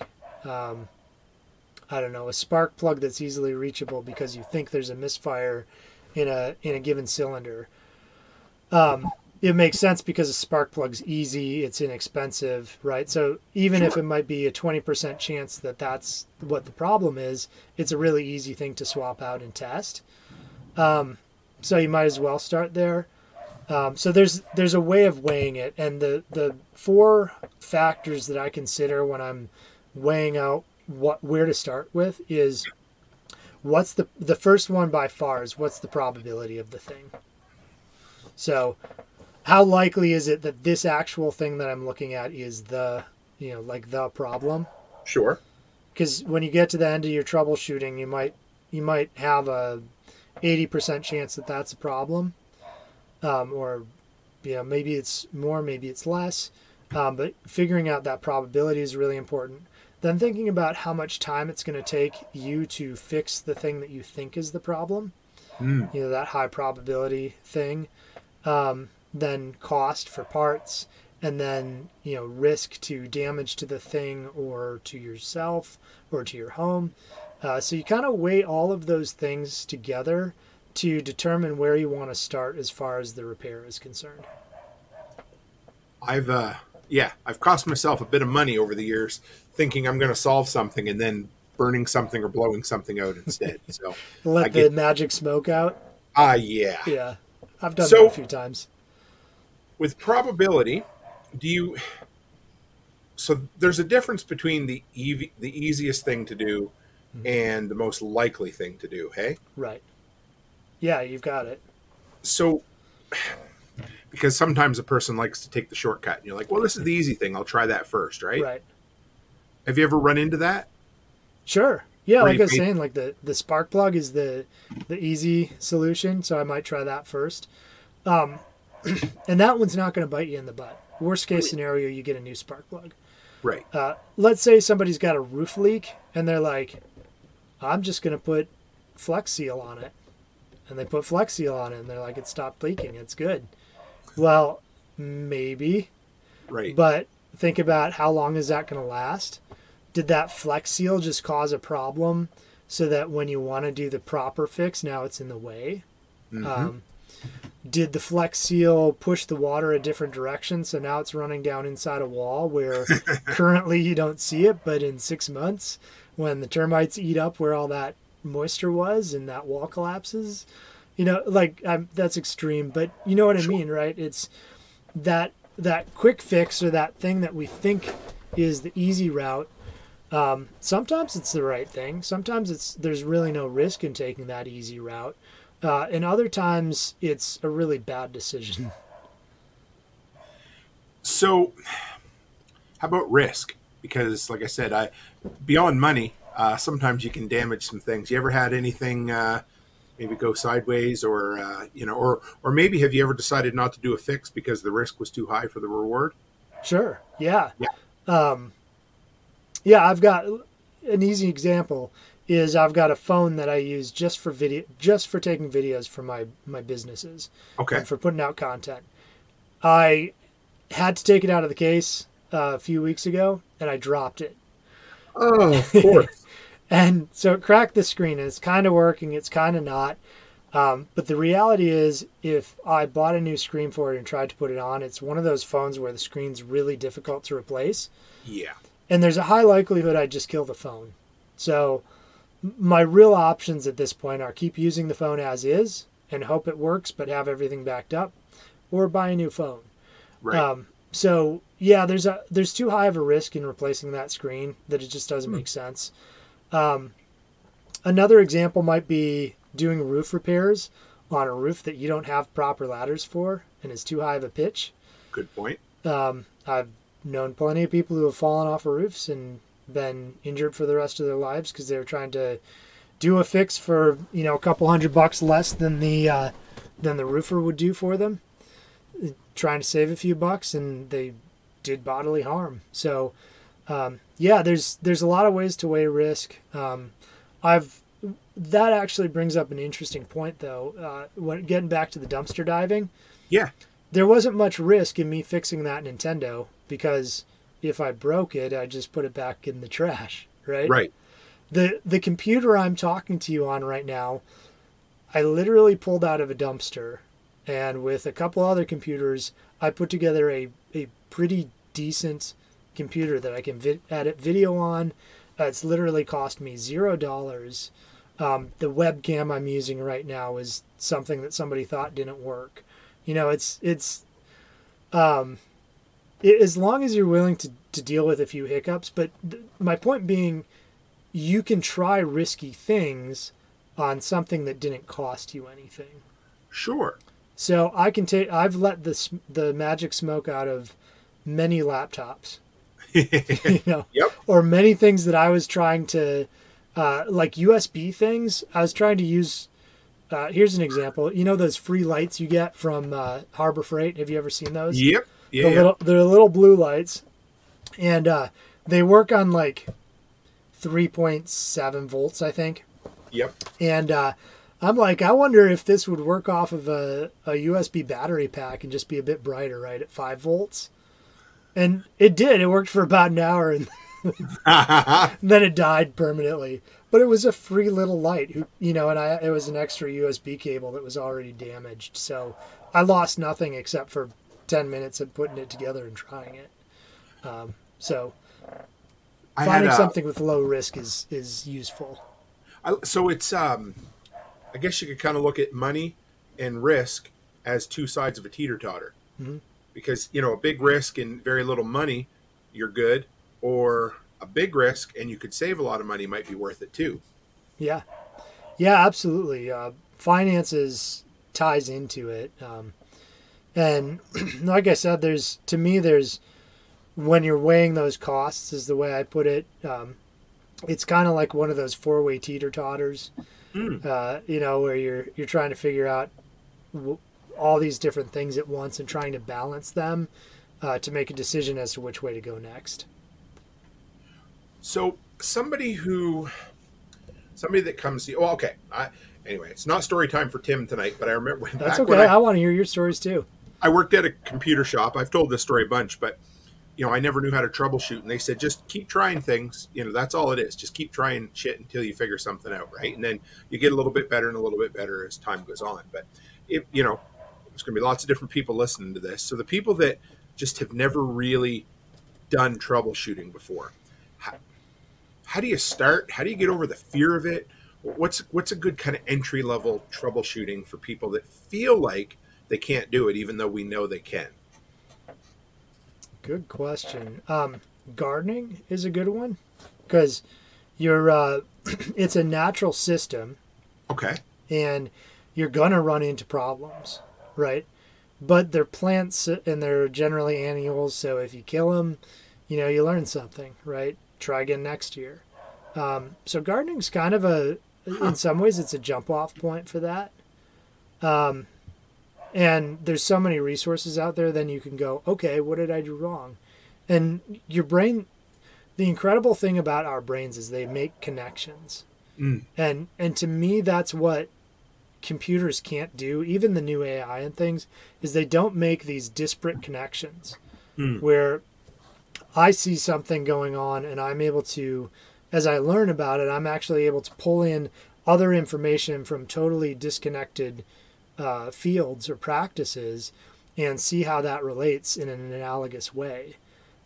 a spark plug that's easily reachable because you think there's a misfire in a given cylinder. It makes sense because a spark plug's easy, it's inexpensive, right? So even if it might be a 20% chance that that's what the problem is, it's a really easy thing to swap out and test. So you might as well start there. So there's a way of weighing it, and the 4 factors that I consider when I'm weighing out where to start with is, what's the first one by far is, what's the probability of the thing? So how likely is it that this actual thing that I'm looking at is the problem? Sure. Because when you get to the end of your troubleshooting, you might have a 80% chance that that's a problem, or maybe it's more, maybe it's less. But figuring out that probability is really important. Then thinking about how much time it's going to take you to fix the thing that you think is the problem, that high probability thing. Then cost for parts, and then risk to damage to the thing or to yourself or to your home. So you kind of weigh all of those things together to determine where you want to start as far as the repair is concerned. I've cost myself a bit of money over the years thinking I'm going to solve something and then burning something or blowing something out instead. So the magic smoke out. Yeah. Yeah, I've done that a few times. With probability, do you? So there's a difference between the easiest thing to do and the most likely thing to do. Hey, Right. Yeah, you've got it. so because sometimes a person likes to take the shortcut, and you're like, well, this is the easy thing. I'll try that first, right? Right. Have you ever run into that? Sure. Yeah, Where like you I was pay- saying, like the spark plug is the easy solution, so I might try that first. And that one's not going to bite you in the butt. Worst case scenario, you get a new spark plug. Right. Let's say somebody's got a roof leak and they're like, I'm just going to put Flex Seal on it. And they put Flex Seal on it and they're like, it stopped leaking. It's good. Well, maybe, Right. but think about how long is that going to last? Did that Flex Seal just cause a problem so that when you want to do the proper fix, now it's in the way? Did the Flex Seal push the water a different direction so now it's running down inside a wall where currently you don't see it, but in 6 months when the termites eat up where all that moisture was and that wall collapses, that's extreme, but you know what I mean, right? It's that quick fix or that thing that we think is the easy route. Sometimes it's the right thing. Sometimes there's really no risk in taking that easy route. And other times it's a really bad decision. So, how about risk? Because, like I said, beyond money, sometimes you can damage some things. You ever had anything maybe go sideways, or or maybe have you ever decided not to do a fix because the risk was too high for the reward? Sure. Yeah. Yeah. I've got an easy example is I've got a phone that I use just for taking videos for my businesses. Okay. And for putting out content. I had to take it out of the case a few weeks ago and I dropped it. Oh, of course. And so it cracked the screen and it's kind of working. It's kind of not. But the reality is if I bought a new screen for it and tried to put it on, it's one of those phones where the screen's really difficult to replace. Yeah. And there's a high likelihood I'd just kill the phone. So my real options at this point are keep using the phone as is and hope it works, but have everything backed up, or buy a new phone. Right. So yeah, there's too high of a risk in replacing that screen that it just doesn't make sense. Another example might be doing roof repairs on a roof that you don't have proper ladders for and is too high of a pitch. Good point. I've known plenty of people who have fallen off of roofs and been injured for the rest of their lives because they were trying to do a fix for a couple $100 less than the roofer would do for them, trying to save a few bucks, and they did bodily harm. So there's a lot of ways to weigh risk. That actually brings up an interesting point though. When getting back to the dumpster diving, Yeah. there wasn't much risk in me fixing that Nintendo because if I broke it, I just put it back in the trash, right? Right. The computer I'm talking to you on right now, I literally pulled out of a dumpster, and with a couple other computers, I put together a pretty decent computer that I can edit video on. It's literally cost me $0. The webcam I'm using right now is something that somebody thought didn't work. As long as you're willing to deal with a few hiccups. But my point being, you can try risky things on something that didn't cost you anything. Sure. So I've let the magic smoke out of many laptops, Yep. or many things that I was trying to, like USB things. I was trying to use, here's an example. Those free lights you get from Harbor Freight. Have you ever seen those? Yep. Yeah. They're little blue lights, and they work on like 3.7 volts, I think. Yep. And I'm like, I wonder if this would work off of a USB battery pack and just be a bit brighter, right, at 5 volts. And it did. It worked for about an hour, and then it died permanently. But it was a free little light, and it was an extra USB cable that was already damaged. So I lost nothing except for 10 minutes of putting it together and trying it. So finding something with low risk is useful. So it's I guess you could kind of look at money and risk as two sides of a teeter-totter. Mm-hmm. because, you know, a big risk and very little money, you're good, or a big risk and you could save a lot of money might be worth it too. Yeah. Yeah, absolutely. Finances ties into it. And like I said, there's when you're weighing those costs is the way I put it. It's kind of like one of those four-way teeter-totters, you know, where you're trying to figure out all these different things at once and trying to balance them to make a decision as to which way to go next. So somebody that comes to you, well, okay. Anyway, it's not story time for Tim tonight, but I remember That's okay. I want to hear your stories too. I worked at a computer shop. I've told this story a bunch, but you know, I never knew how to troubleshoot, and they said, just keep trying things. You know, that's all it is. Just keep trying shit until you figure something out, right? And then you get a little bit better and a little bit better as time goes on. But you know, there's going to be lots of different people listening to this. So the people that just have never really done troubleshooting before, how do you start? How do you get over the fear of it? What's a good kind of entry level troubleshooting for people that feel like they can't do it, even though we know they can? Good question. Gardening is a good one because you're it's a natural system. Okay. And you're gonna run into problems, right? But they're plants and they're generally annuals, so if you kill them, you know, you learn something, right? Try again next year. So gardening's kind of in some ways, it's a jump off point for that. And there's so many resources out there, then you can go, okay, what did I do wrong? And your brain, the incredible thing about our brains is they make connections. And to me, that's what computers can't do. Even the new AI and things is they don't make these disparate connections where I see something going on and I'm able to, as I learn about it, I'm actually able to pull in other information from totally disconnected fields or practices and see how that relates in an analogous way.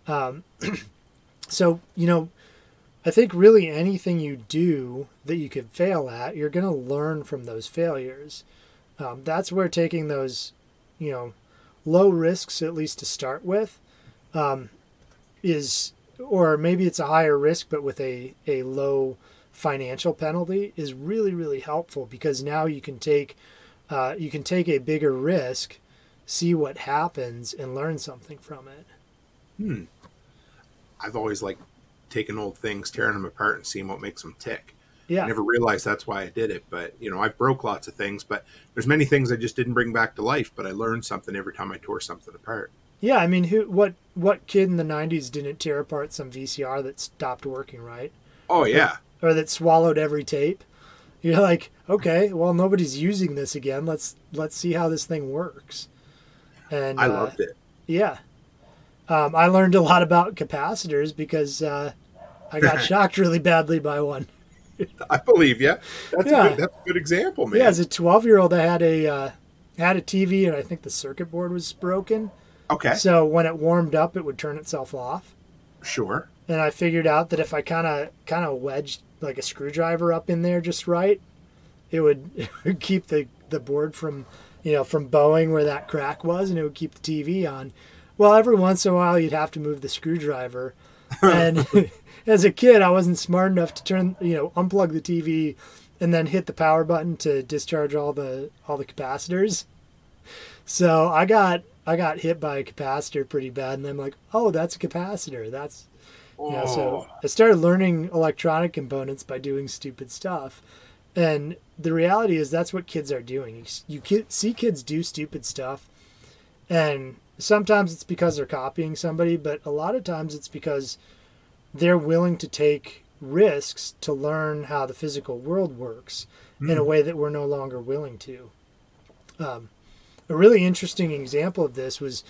So, you know, I think really anything you do that you could fail at, you're going to learn from those failures. That's where taking those, you know, low risks, at least to start with, is, or maybe it's a higher risk, but with a low financial penalty is really, really helpful because now you can take a bigger risk, see what happens, and learn something from it. I've always liked taking old things, tearing them apart, and seeing what makes them tick. Yeah. I never realized that's why I did it, but you know, I've broke lots of things, but there's many things I just didn't bring back to life, but I learned something every time I tore something apart. Yeah, I mean, what kid in the 90s didn't tear apart some VCR that stopped working, right? Oh yeah. Or that swallowed every tape? You're like, okay, well, nobody's using this again. Let's see how this thing works. And I loved it. Yeah. I learned a lot about capacitors because I got shocked really badly by one. I believe you. That's a good example, man. Yeah, as a 12-year-old, I had a TV, and I think the circuit board was broken. Okay. So when it warmed up, it would turn itself off. Sure. And I figured out that if I kind of wedged like a screwdriver up in there just right, it would keep the board from bowing where that crack was, and it would keep the TV on. Well, every once in a while, you'd have to move the screwdriver. And as a kid, I wasn't smart enough to unplug the TV and then hit the power button to discharge all the capacitors. So I got hit by a capacitor pretty bad, and I'm like, oh, that's a capacitor. So I started learning electronic components by doing stupid stuff. And the reality is that's what kids are doing. You see kids do stupid stuff, and sometimes it's because they're copying somebody, but a lot of times it's because they're willing to take risks to learn how the physical world works in a way that we're no longer willing to. A really interesting example of this was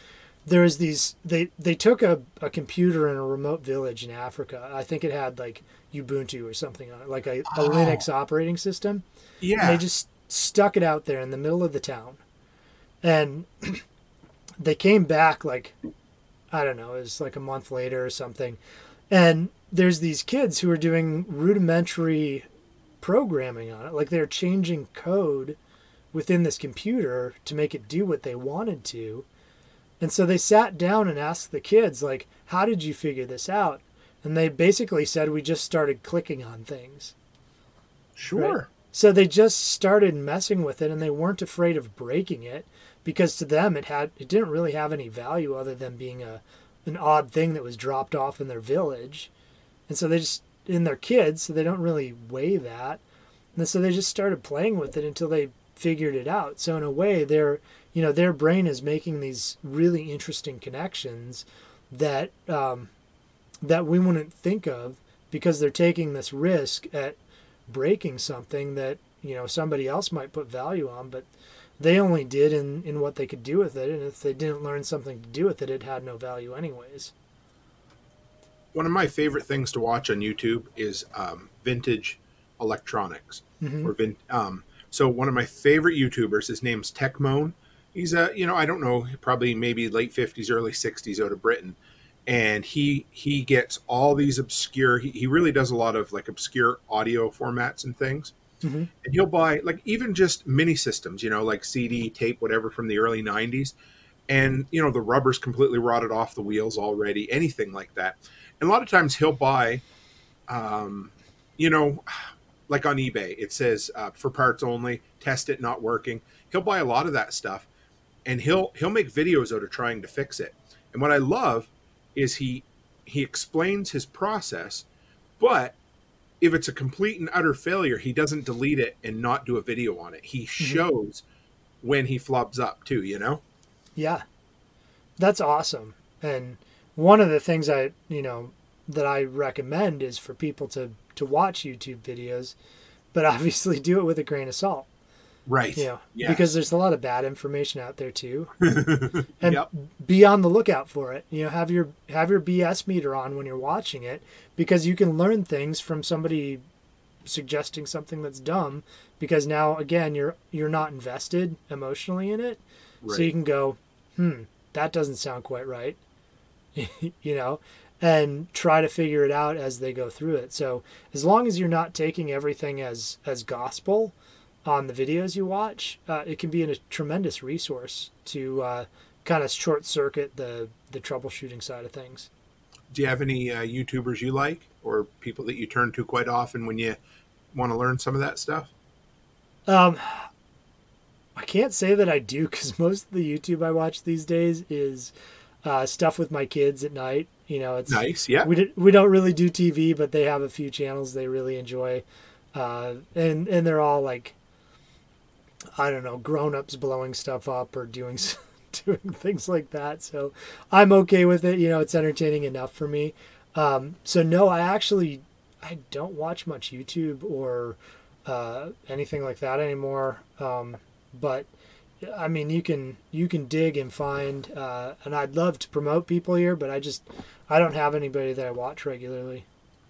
they took a computer in a remote village in Africa. I think it had like Ubuntu or something on it, like a Linux operating system. Yeah. And they just stuck it out there in the middle of the town. And they came back like, I don't know, it was like a month later or something. And there's these kids who are doing rudimentary programming on it. Like they're changing code within this computer to make it do what they wanted to. And so they sat down and asked the kids, like, how did you figure this out? And they basically said, we just started clicking on things. Sure. Right? So they just started messing with it, and they weren't afraid of breaking it, because to them it didn't really have any value other than being an odd thing that was dropped off in their village. And so they just, in their kids, so they don't really weigh that. And so they just started playing with it until they figured it out. So in a way, their brain is making these really interesting connections that that we wouldn't think of, because they're taking this risk at breaking something that, somebody else might put value on, but they only did in what they could do with it. And if they didn't learn something to do with it, it had no value anyways. One of my favorite things to watch on YouTube is vintage electronics. So one of my favorite YouTubers, his name's Techmoan. He's I don't know, probably maybe late 50s, early 60s out of Britain. And he gets all these obscure, he really does a lot of like obscure audio formats and things. And he'll buy like even just mini systems, like CD, tape, whatever from the early 90s. And, the rubber's completely rotted off the wheels already, anything like that. And a lot of times he'll buy, like on eBay, it says for parts only, test it, not working. He'll buy a lot of that stuff, and he'll make videos out of trying to fix it. And what I love is he explains his process, but if it's a complete and utter failure, he doesn't delete it and not do a video on it. He shows when he flubs up too, Yeah, that's awesome. And one of the things that I recommend is for people to watch YouTube videos, but obviously do it with a grain of salt. Right. Because there's a lot of bad information out there too. And be on the lookout for it. Have your BS meter on when you're watching it, because you can learn things from somebody suggesting something that's dumb, because now again you're not invested emotionally in it. Right. So you can go, that doesn't sound quite right. And try to figure it out as they go through it. So as long as you're not taking everything as gospel on the videos you watch, it can be a tremendous resource to kind of short circuit the troubleshooting side of things. Do you have any YouTubers you like, or people that you turn to quite often when you want to learn some of that stuff? I can't say that I do, because most of the YouTube I watch these days is stuff with my kids at night. It's nice. Yeah. We don't really do TV, but they have a few channels they really enjoy, and they're all like, I don't know, grown-ups blowing stuff up or doing things like that. So I'm okay with it. It's entertaining enough for me. So no, I don't watch much YouTube or anything like that anymore. But I mean, you can dig and find, and I'd love to promote people here, but I don't have anybody that I watch regularly.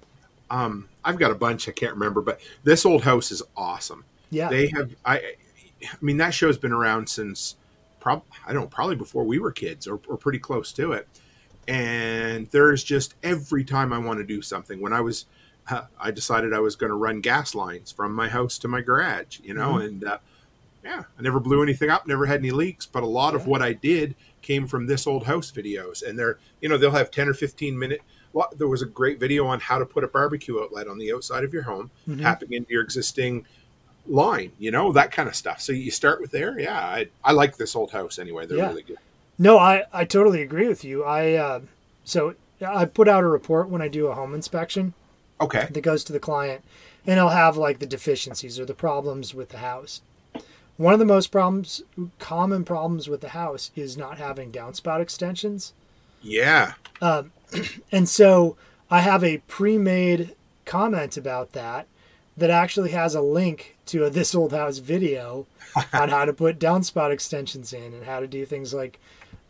I've got a bunch I can't remember, but This Old House is awesome. Yeah, they have. I mean, that show's been around since probably before we were kids, or pretty close to it. And there's just every time I want to do something. When I decided I was going to run gas lines from my house to my garage, and I never blew anything up, never had any leaks, but a lot of what I did came from This Old House videos. And they're, they'll have 10 or 15 minute. Well, there was a great video on how to put a barbecue outlet on the outside of your home, tapping into your existing line, that kind of stuff. So you start with there. Yeah. I like This Old House anyway. They're really good. No, I totally agree with you. So I put out a report when I do a home inspection. Okay. That goes to the client, and I'll have like the deficiencies or the problems with the house. One of the most common problems with the house is not having downspout extensions. Yeah. And so I have a pre-made comment about that actually has a link to a This Old House video on how to put downspout extensions in and how to do things like,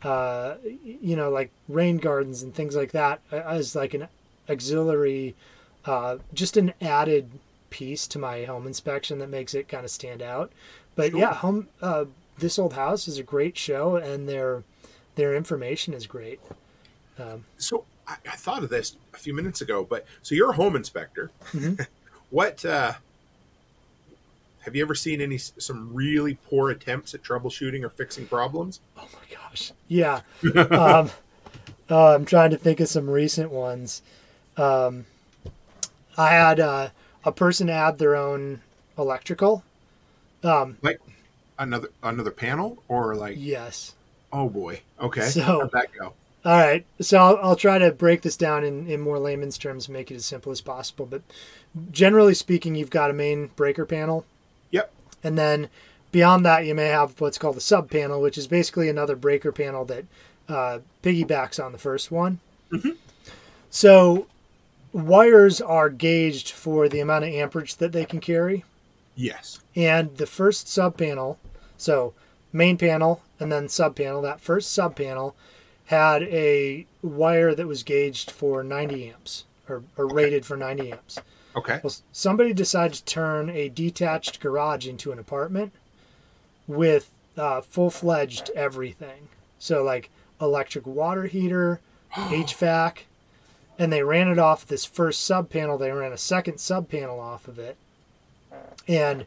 like rain gardens and things like that as like an auxiliary, just an added piece to my home inspection that makes it kind of stand out. But sure. This Old House is a great show, and their information is great. So I thought of this a few minutes ago, but so you're a home inspector. What have have you ever seen some really poor attempts at troubleshooting or fixing problems? Oh my gosh. Yeah. I'm trying to think of some recent ones. I had a person add their own electrical. Like another panel or like? Yes. Oh boy. Okay. So, how'd that go? All right. So I'll try to break this down in more layman's terms and make it as simple as possible. But generally speaking, you've got a main breaker panel. Yep. And then beyond that, you may have what's called a sub panel, which is basically another breaker panel that piggybacks on the first one. Mm-hmm. So wires are gauged for the amount of amperage that they can carry. Yes. And the first sub panel, so main panel and then sub panel, that first sub panel had a wire that was gauged for 90 amps or rated for 90 amps. Okay. Well, somebody decided to turn a detached garage into an apartment with full-fledged everything. So like electric water heater, HVAC, and they ran it off this first sub panel. They ran a second sub panel off of it. And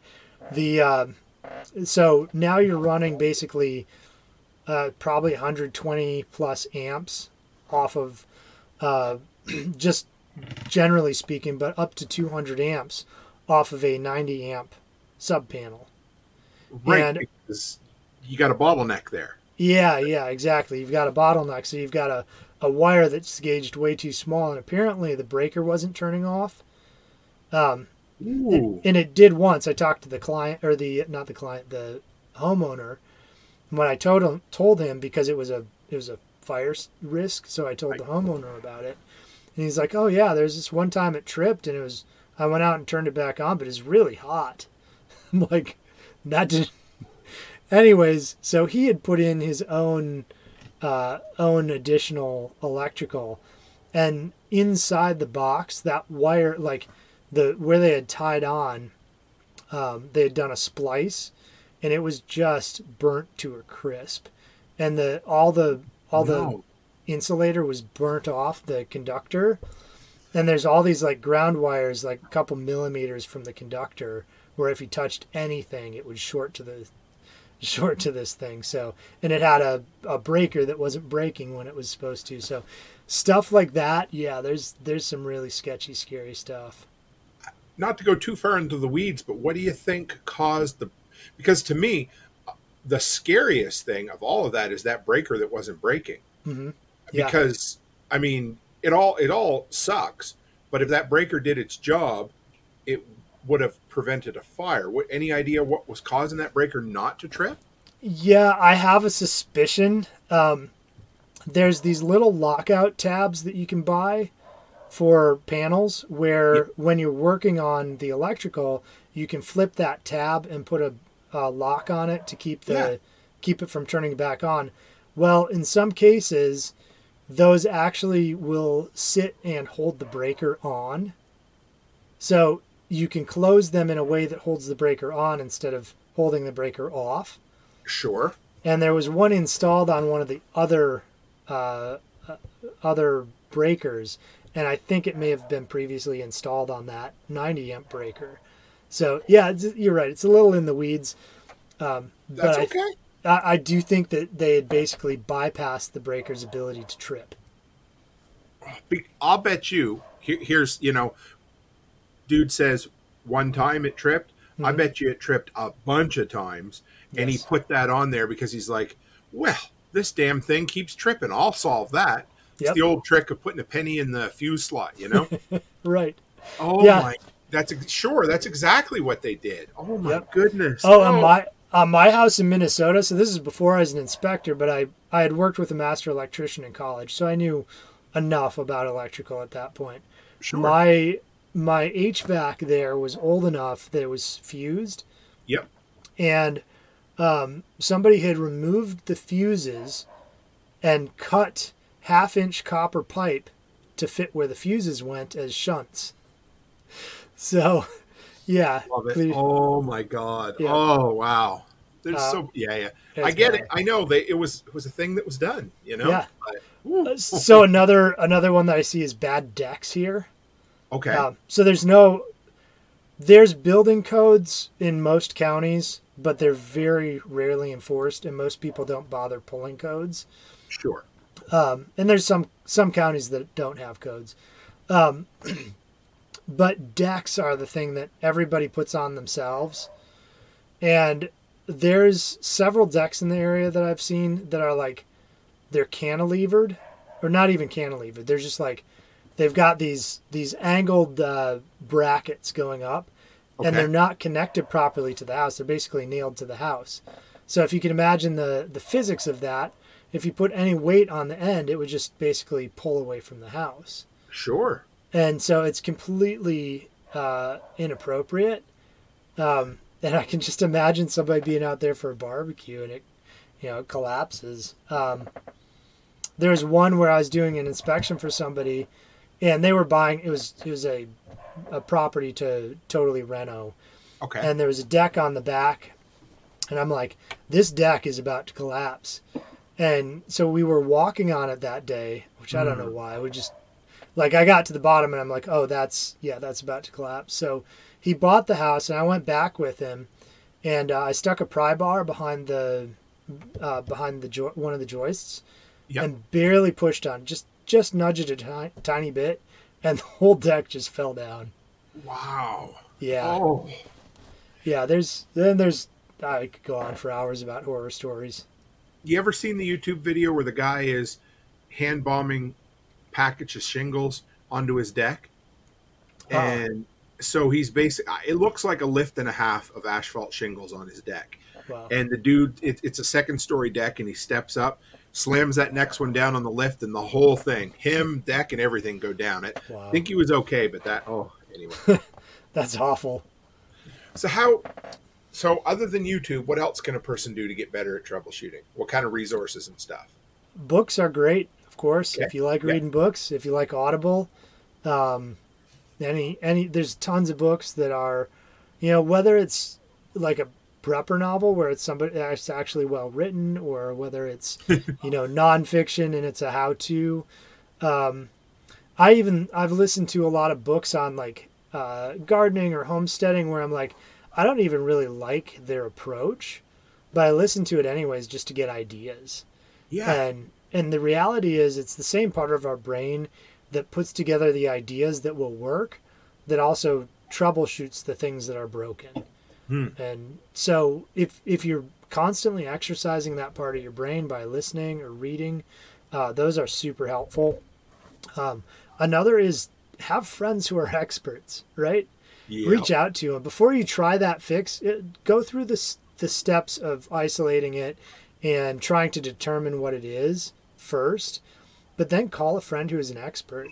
so now you're running basically probably 120 plus amps off of just generally speaking, but up to 200 amps off of a 90 amp sub panel. Right, and, because you got a bottleneck there. Yeah, exactly. You've got a bottleneck, so you've got a wire that's gauged way too small, and apparently the breaker wasn't turning off. And it did once. I talked to the client, or the homeowner. And when I told him because it was a fire risk, so I told the homeowner about it. And he's like, "Oh yeah, there's this one time it tripped, and I went out and turned it back on, but it's really hot." I'm like, that didn't. Anyways, so he had put in his own additional electrical, and inside the box, that wire, like where they had tied on, they had done a splice, and it was just burnt to a crisp, and all the insulator was burnt off the conductor, and there's all these like ground wires like a couple millimeters from the conductor where if you touched anything it would short to this thing. So, and it had a breaker that wasn't breaking when it was supposed to. So stuff like that, yeah, there's some really sketchy, scary stuff. Not to go too far into the weeds, but what do you think caused because to me the scariest thing of all of that is that breaker that wasn't breaking. Mm-hmm. Yeah. Because I mean, it all sucks, but if that breaker did its job, it would have prevented a fire. Any idea what was causing that breaker not to trip? Yeah, I have a suspicion. There's these little lockout tabs that you can buy for panels where when you're working on the electrical, you can flip that tab and put a lock on it to keep it from turning back on. Well, in some cases, those actually will sit and hold the breaker on. So you can close them in a way that holds the breaker on instead of holding the breaker off. Sure. And there was one installed on one of the other breakers, and I think it may have been previously installed on that 90 amp breaker. So yeah, you're right. It's a little in the weeds. That's but okay. I do think that they had basically bypassed the breaker's ability to trip. I'll bet you, here's, dude says one time it tripped. Mm-hmm. I bet you it tripped a bunch of times. And he put that on there because he's like, well, this damn thing keeps tripping. I'll solve that. It's the old trick of putting a penny in the fuse slot, Right. Oh, yeah. That's exactly what they did. Oh, my goodness. On my house in Minnesota, so this is before I was an inspector, but I had worked with a master electrician in college, so I knew enough about electrical at that point. Sure. My HVAC there was old enough that it was fused. Yep. And somebody had removed the fuses and cut 1/2-inch copper pipe to fit where the fuses went as shunts. So, yeah. Love it. Oh my God. Yeah. Oh wow. There's I get it. I know it was a thing that was done. Yeah. So another one that I see is bad decks here. Okay. So there's no There's building codes in most counties, but they're very rarely enforced, and most people don't bother pulling codes. Sure. And there's some counties that don't have codes. But decks are the thing that everybody puts on themselves. And there's several decks in the area that I've seen that are like, they're cantilevered, or not even cantilevered. They're just like, they've got these angled brackets going up, and they're not connected properly to the house. They're basically nailed to the house. So if you can imagine the physics of that, if you put any weight on the end, it would just basically pull away from the house. Sure. And so it's completely inappropriate. And I can just imagine somebody being out there for a barbecue and it collapses. There was one where I was doing an inspection for somebody, and they were buying, it was a property to totally reno. Okay. And there was a deck on the back, and I'm like, this deck is about to collapse. And so we were walking on it that day, which I don't know why. We just, like, I got to the bottom and I'm like, oh, that's about to collapse. So he bought the house, and I went back with him, and I stuck a pry bar behind one of the joists, and barely pushed on, just nudged it a tiny bit, and the whole deck just fell down. Wow. Yeah. Oh. Yeah. I could go on for hours about horror stories. You ever seen the YouTube video where the guy is hand bombing package of shingles onto his deck? And so he's it looks like a lift and a half of asphalt shingles on his deck. Wow. And the dude, it's a second story deck, and he steps up, slams that next one down on the lift, and the whole thing, him, deck, and everything go down. I think he was okay, but anyway. That's awful. So other than YouTube, what else can a person do to get better at troubleshooting? What kind of resources and stuff? Books are great, of course. Okay. If you like reading books, if you like Audible, there's tons of books that are, whether it's like a prepper novel where it's somebody that's actually well written, or whether it's, nonfiction and it's a how-to. I've listened to a lot of books on like gardening or homesteading where I'm like, I don't even really like their approach, but I listen to it anyways just to get ideas. Yeah. And the reality is it's the same part of our brain that puts together the ideas that will work, that also troubleshoots the things that are broken. And so if you're constantly exercising that part of your brain by listening or reading, those are super helpful. Another is have friends who are experts, right? Yeah. Reach out to them. Before you try that fix, go through the steps of isolating it and trying to determine what it is first, but then call a friend who is an expert.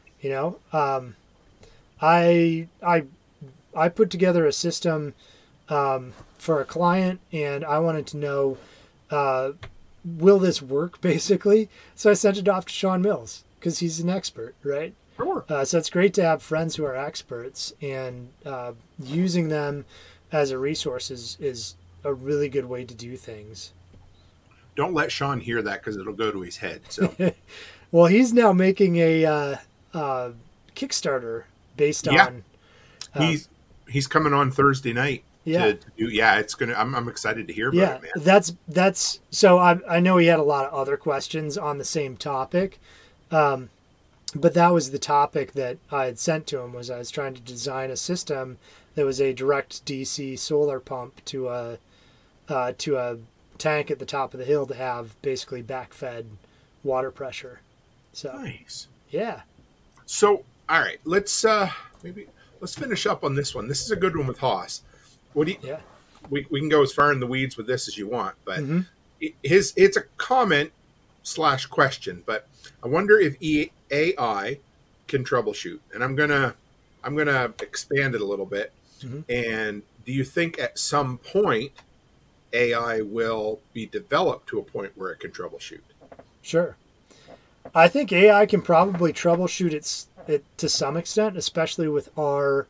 I put together a system for a client, and I wanted to know, will this work, basically? So I sent it off to Sean Mills because he's an expert, right? Sure. So it's great to have friends who are experts, and using them as a resource is a really good way to do things. Don't let Sean hear that because it'll go to his head. So, well, he's now making a Kickstarter based on. He's coming on Thursday night. Yeah. It's gonna. I'm excited to hear about it, man. That's. So I know he had a lot of other questions on the same topic. But that was the topic that I had sent to him. Was I was trying to design a system that was a direct DC solar pump to a tank at the top of the hill to have basically backfed water pressure. So nice. Yeah. So all right, let's finish up on this one. This is a good one with Haas. What do you? Yeah. We can go as far in the weeds with this as you want, but it's a comment / question, but I wonder if AI can troubleshoot, and I'm gonna expand it a little bit. And do you think at some point AI will be developed to a point where it can troubleshoot? Sure. I think AI can probably troubleshoot it to some extent, especially with our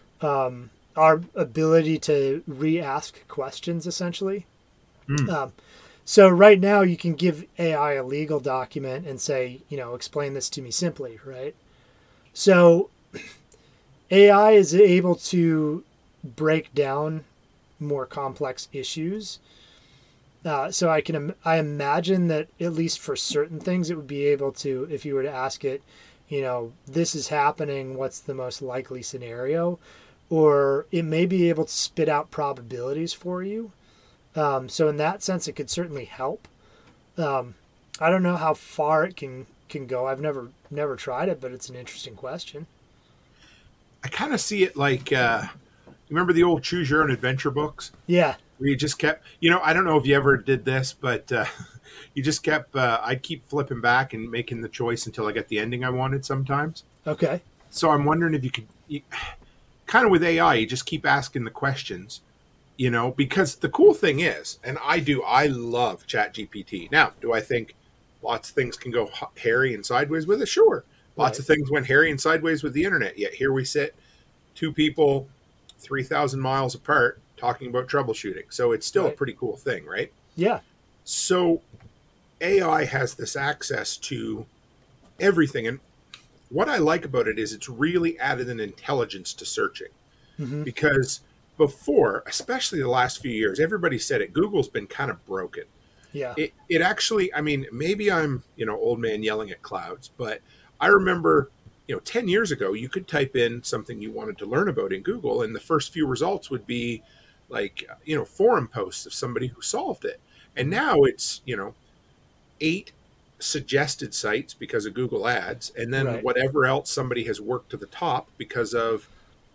ability to re-ask questions, essentially. So right now you can give AI a legal document and say, explain this to me simply, right? So AI is able to break down more complex issues. So I imagine that at least for certain things, it would be able to, if you were to ask it, this is happening, what's the most likely scenario? Or it may be able to spit out probabilities for you. So in that sense, it could certainly help. I don't know how far it can go. I've never tried it, but it's an interesting question. I kind of see it like, remember the old Choose Your Own Adventure books? Yeah. Where you just kept, I don't know if you ever did this, but you just kept, I'd keep flipping back and making the choice until I got the ending I wanted sometimes. Okay. So I'm wondering if kind of with AI, you just keep asking the questions, because the cool thing is, and I love ChatGPT. Now, do I think lots of things can go hairy and sideways with it? Sure. Lots of things went hairy and sideways with the internet. Yet here we sit, two people 3,000 miles apart talking about troubleshooting. So it's still a pretty cool thing, right? Yeah. So AI has this access to everything. And what I like about it is it's really added an intelligence to searching. Mm-hmm. Because before, especially the last few years, everybody said it, Google's been kind of broken. Yeah. It actually, maybe I'm, old man yelling at clouds, but I remember, 10 years ago, you could type in something you wanted to learn about in Google, and the first few results would be like, forum posts of somebody who solved it. And now it's, 8 suggested sites because of Google Ads, and then whatever else somebody has worked to the top because of,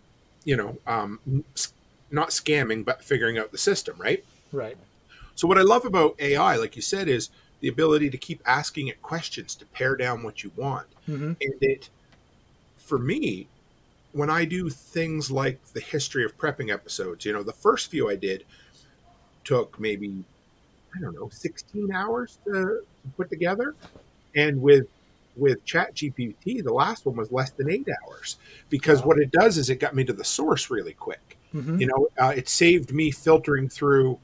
not scamming, but figuring out the system, right? Right. So what I love about AI, like you said, is the ability to keep asking it questions to pare down what you want. Mm-hmm. And for me, when I do things like the history of prepping episodes, the first few I did took maybe, 16 hours to put together. And with ChatGPT, the last one was less than 8 hours, because what it does is it got me to the source really quick. Mm-hmm. It saved me filtering through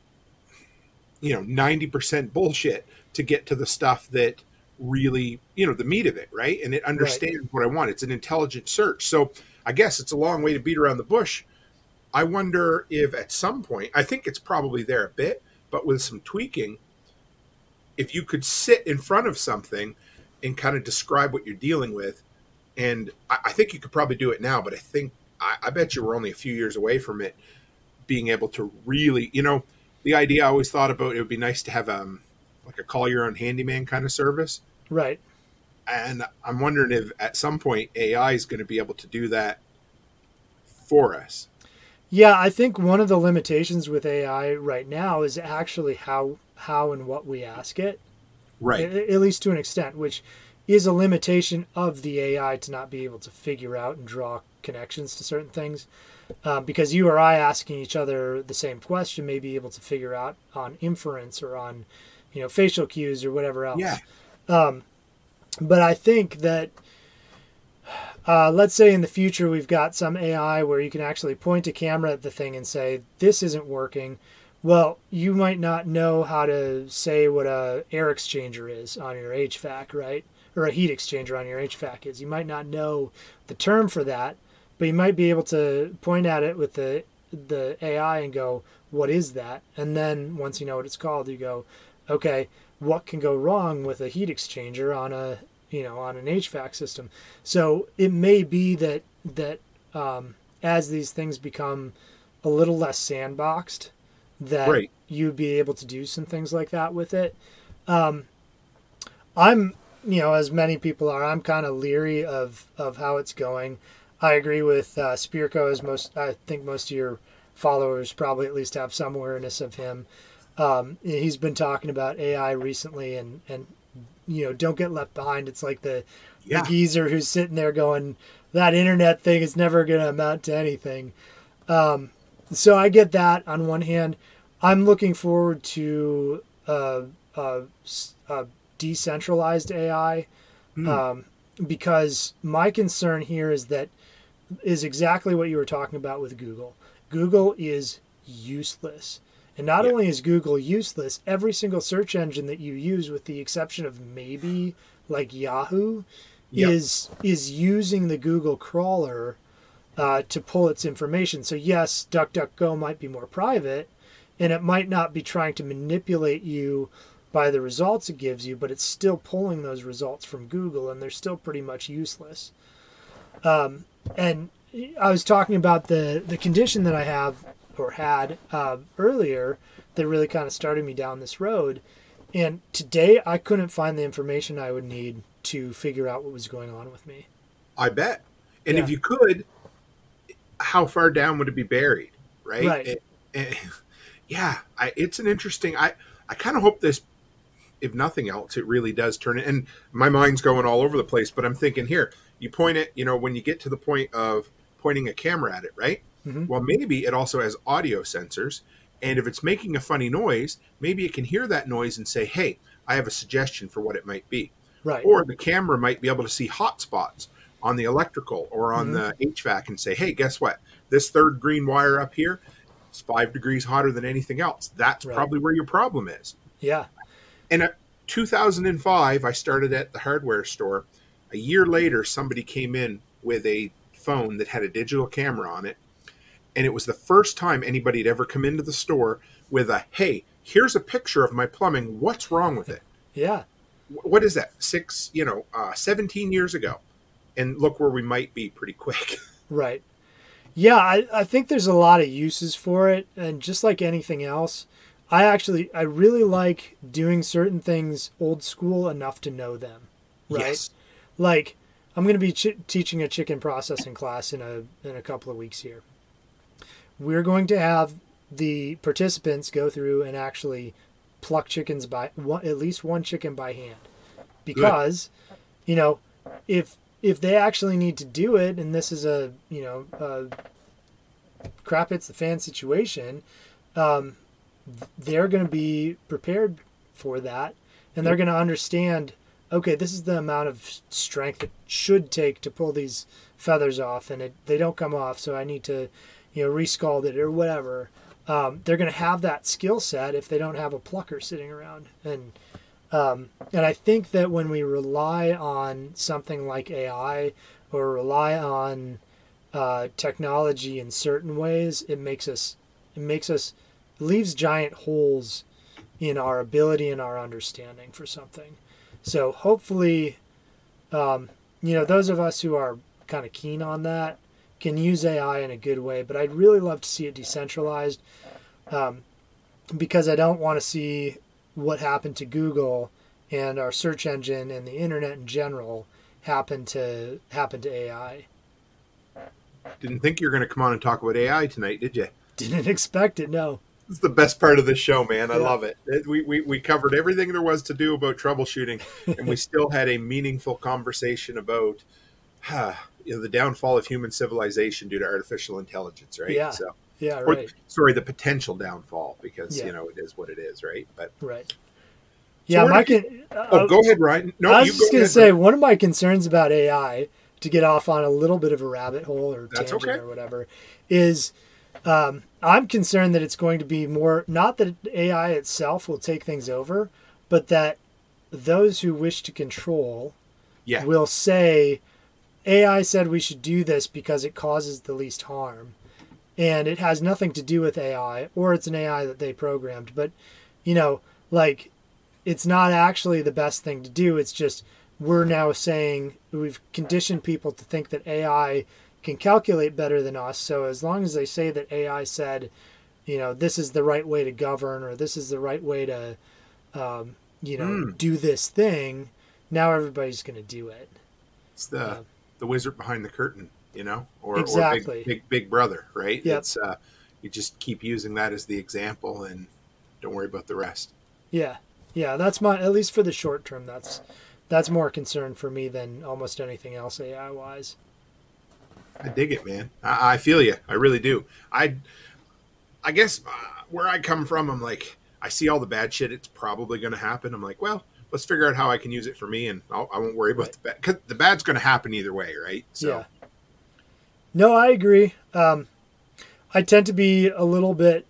90% bullshit to get to the stuff that really, the meat of it, right? And it understands what I want. It's an intelligent search. So I guess it's a long way to beat around the bush. I wonder if at some point, I think it's probably there a bit, but with some tweaking, if you could sit in front of something and kind of describe what you're dealing with, and I think you could probably do it now, but I bet you we're only a few years away from it being able to really, the idea I always thought about, it would be nice to have like a call your own handyman kind of service. Right. And I'm wondering if at some point AI is going to be able to do that for us. Yeah, I think one of the limitations with AI right now is actually how and what we ask it. Right. At least to an extent, which is a limitation of the AI to not be able to figure out and draw connections to certain things. Because you or I asking each other the same question may be able to figure out on inference or on, facial cues or whatever else. Yeah. But I think that, let's say in the future we've got some AI where you can actually point a camera at the thing and say, this isn't working. Well, you might not know how to say what a air exchanger is on your HVAC, right? Or a heat exchanger on your HVAC is. You might not know the term for that, but you might be able to point at it with the AI and go, what is that? And then once you know what it's called, you go, okay, what can go wrong with a heat exchanger on on an HVAC system? So it may be that as these things become a little less sandboxed, that you'd be able to do some things like that with it. I'm, as many people are, I'm kind of leery of how it's going. I agree with Spirko, I think most of your followers probably at least have some awareness of him. He's been talking about AI recently and don't get left behind. It's like the geezer who's sitting there going, that internet thing is never going to amount to anything. So I get that on one hand. I'm looking forward to decentralized AI because my concern here is exactly what you were talking about with Google. Google is useless. And not only is Google useless, every single search engine that you use, with the exception of maybe like Yahoo, is using the Google crawler to pull its information. So yes, DuckDuckGo might be more private, and it might not be trying to manipulate you by the results it gives you, but it's still pulling those results from Google, and they're still pretty much useless. And I was talking about the condition that I have or had earlier that really kind of started me down this road. And today I couldn't find the information I would need to figure out what was going on with me. I bet. And Yeah. if you could, how far down would it be buried? Right. Right. It's an interesting, I kind of hope this, if nothing else, it really does turn it. And my mind's going all over the place, but I'm thinking here, you point it, when you get to the point of pointing a camera at it, right? Mhm. Well, maybe it also has audio sensors. And if it's making a funny noise, maybe it can hear that noise and say, hey, I have a suggestion for what it might be. Right. Or the camera might be able to see hot spots on the electrical or on the HVAC and say, hey, guess what? This third green wire up here is 5 degrees hotter than anything else. That's Right. probably where your problem is. Yeah. And in 2005, I started at the hardware store. A year later, somebody came in with a phone that had a digital camera on it. And it was the first time anybody had ever come into the store with a, hey, here's a picture of my plumbing. What's wrong with it? Yeah. What is that? 17 years ago. And look where we might be pretty quick. Right. Yeah, I think there's a lot of uses for it. And just like anything else, I really like doing certain things old school enough to know them. Right. Yes. Like, I'm going to be teaching a chicken processing class in a couple of weeks here. We're going to have the participants go through and actually pluck chickens at least one chicken by hand, because, if they actually need to do it, and this is a crap hits the fan situation, they're going to be prepared for that, and they're going to understand, okay, this is the amount of strength it should take to pull these feathers off, and they don't come off, so I need to rescald it or whatever. They're going to have that skill set if they don't have a plucker sitting around. And I think that when we rely on something like AI or rely on technology in certain ways, it leaves giant holes in our ability and our understanding for something. So hopefully, those of us who are kind of keen on that can use AI in a good way, but I'd really love to see it decentralized, because I don't want to see what happened to Google and our search engine and the internet in general happen to AI. Didn't think you were going to come on and talk about AI tonight, did you? Didn't expect it, no. It's the best part of the show, man. I Yeah. love it. We covered everything there was to do about troubleshooting, and we still had a meaningful conversation about the downfall of human civilization due to artificial intelligence, right? Yeah. So, Yeah, right. the potential downfall, because it is what it is, right? But Right. So Yeah, where go ahead, Ryan. No, I was you just go going to ahead, say, Ryan. one of my concerns about AI, to get off on a little bit of a rabbit hole or That's tangent okay. or whatever, is I'm concerned that it's going to be more, not that AI itself will take things over, but that those who wish to control Yeah. will say, AI said we should do this because it causes the least harm. And it has nothing to do with AI, or it's an AI that they programmed. But, it's not actually the best thing to do. It's just, we're now saying we've conditioned people to think that AI can calculate better than us. So as long as they say that AI said, this is the right way to govern, or this is the right way to, do this thing, now everybody's going to do it. It's the wizard behind the curtain, or Exactly. or big brother, right? Yep. It's you just keep using that as the example and don't worry about the rest. Yeah. Yeah. That's at least for the short term, that's more concern for me than almost anything else AI wise. I dig it, man. I feel you. I really do. I guess where I come from, I'm like, I see all the bad shit. It's probably going to happen. I'm like, well, let's figure out how I can use it for me, and I won't worry about the bad, because the bad's going to happen either way, right? So. Yeah. No, I agree. I tend to be a little bit,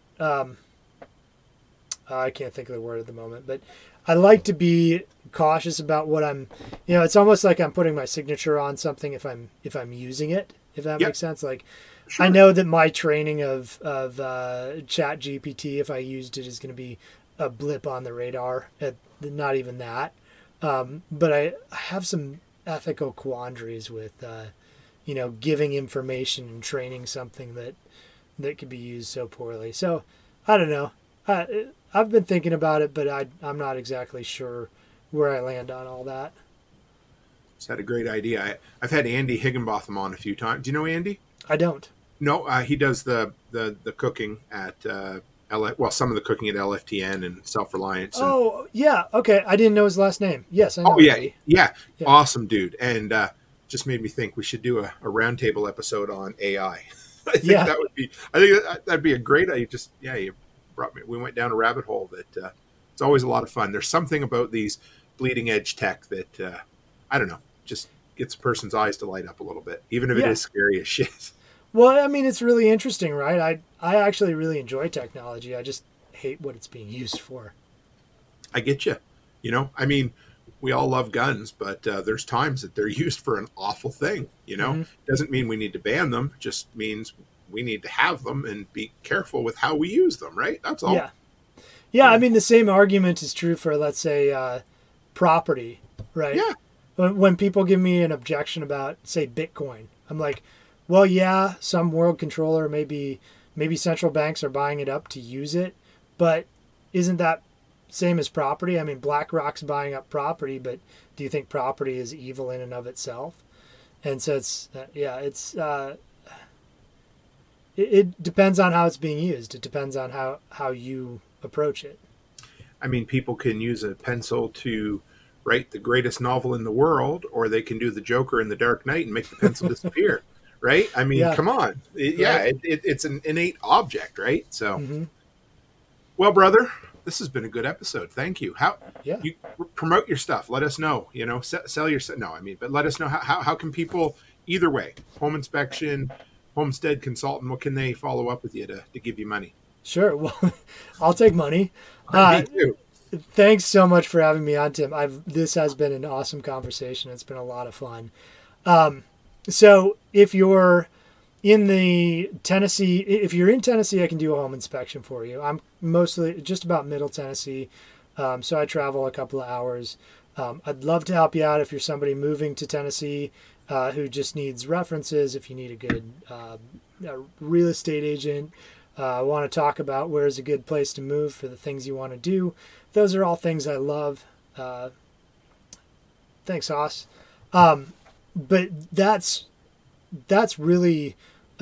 I can't think of the word at the moment, but I like to be cautious about what I'm, it's almost like I'm putting my signature on something if I'm using it. if that Yep. makes sense. Like, Sure. I know that my training of Chat GPT, if I used it, is going to be a blip on the radar. Not even that. But I have some ethical quandaries with, giving information and training something that could be used so poorly. So I don't know. I've been thinking about it, but I'm not exactly sure where I land on all that. It's had a great idea. I've had Andy Higginbotham on a few times. Do you know Andy? I don't. No, he does the cooking at some of the cooking at LFTN and Self Reliance. Oh yeah, okay. I didn't know his last name. Yes, I know. Oh yeah, Andy. yeah, Yeah. awesome dude, and just made me think we should do a roundtable episode on AI. I think Yeah. that would be. I think that'd be a great idea. You brought me. We went down a rabbit hole that it's always a lot of fun. There's something about these bleeding edge tech that I don't know, just gets a person's eyes to light up a little bit, even if it Yeah. is scary as shit. Well, I mean, it's really interesting, right? I actually really enjoy technology. I just hate what it's being used for. I get you. I mean, we all love guns, but there's times that they're used for an awful thing. Doesn't mean we need to ban them. It just means we need to have them and be careful with how we use them, right? That's all. Yeah. I mean, the same argument is true for, let's say, property, right? Yeah. When people give me an objection about, say, Bitcoin, I'm like, well, yeah, some world controller, maybe central banks are buying it up to use it, but isn't that same as property? I mean, BlackRock's buying up property, but do you think property is evil in and of itself? And so it depends on how it's being used. It depends on how you approach it. I mean, people can use a pencil to write the greatest novel in the world, or they can do the Joker in the Dark Knight and make the pencil disappear. Right? I mean, Yeah. come on. It's an innate object, right? So, Mhm. Well, brother, this has been a good episode. Thank you. Yeah. You promote your stuff. Let us know. Sell your stuff. No, I mean, but let us know how can people either way, home inspection, homestead consultant. What can they follow up with you to give you money? Sure. Well, I'll take money. Me too. Thanks so much for having me on, Tim. This has been an awesome conversation. It's been a lot of fun. So if you're in Tennessee, I can do a home inspection for you. I'm mostly just about middle Tennessee. So I travel a couple of hours. I'd love to help you out if you're somebody moving to Tennessee who just needs references. If you need a good real estate agent, want to talk about where's a good place to move for the things you want to do. Those are all things I love. Thanks, Hoss. But that's really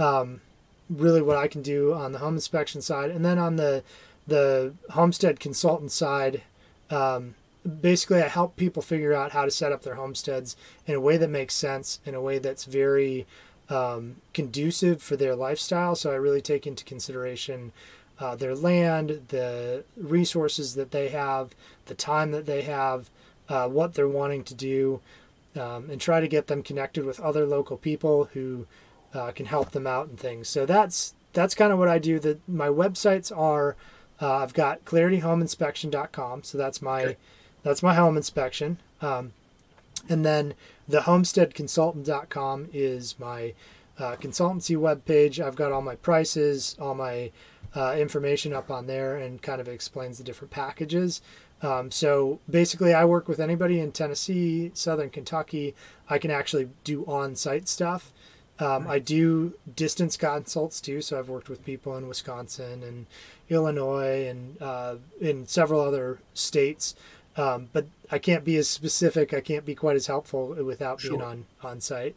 what I can do on the home inspection side. And then on the homestead consultant side, basically I help people figure out how to set up their homesteads in a way that makes sense, in a way that's very conducive for their lifestyle. So I really take into consideration their land, the resources that they have, the time that they have, what they're wanting to do, and try to get them connected with other local people who can help them out and things. So that's kind of what I do. My websites are I've got clarityhomeinspection.com, so that's my home inspection, and then the homesteadconsultant.com is my consultancy webpage. I've got all my prices, all my information up on there, and kind of explains the different packages. So basically I work with anybody in Tennessee, Southern Kentucky. I can actually do on-site stuff. I do distance consults too. So I've worked with people in Wisconsin and Illinois and in several other states. But I can't be as specific. I can't be quite as helpful without being on site.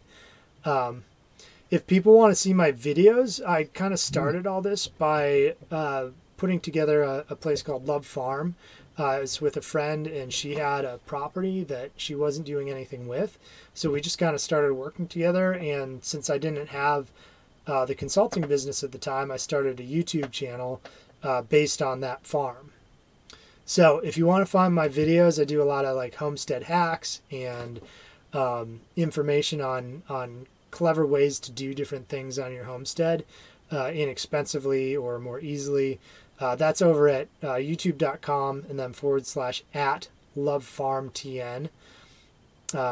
If people want to see my videos, I kind of started all this by putting together a place called Love Farm. It's with a friend, and she had a property that she wasn't doing anything with. So we just kind of started working together. And since I didn't have the consulting business at the time, I started a YouTube channel based on that farm. So if you want to find my videos, I do a lot of like homestead hacks and information on clever ways to do different things on your homestead inexpensively or more easily. That's over at youtube.com and then /@lovefarmtn.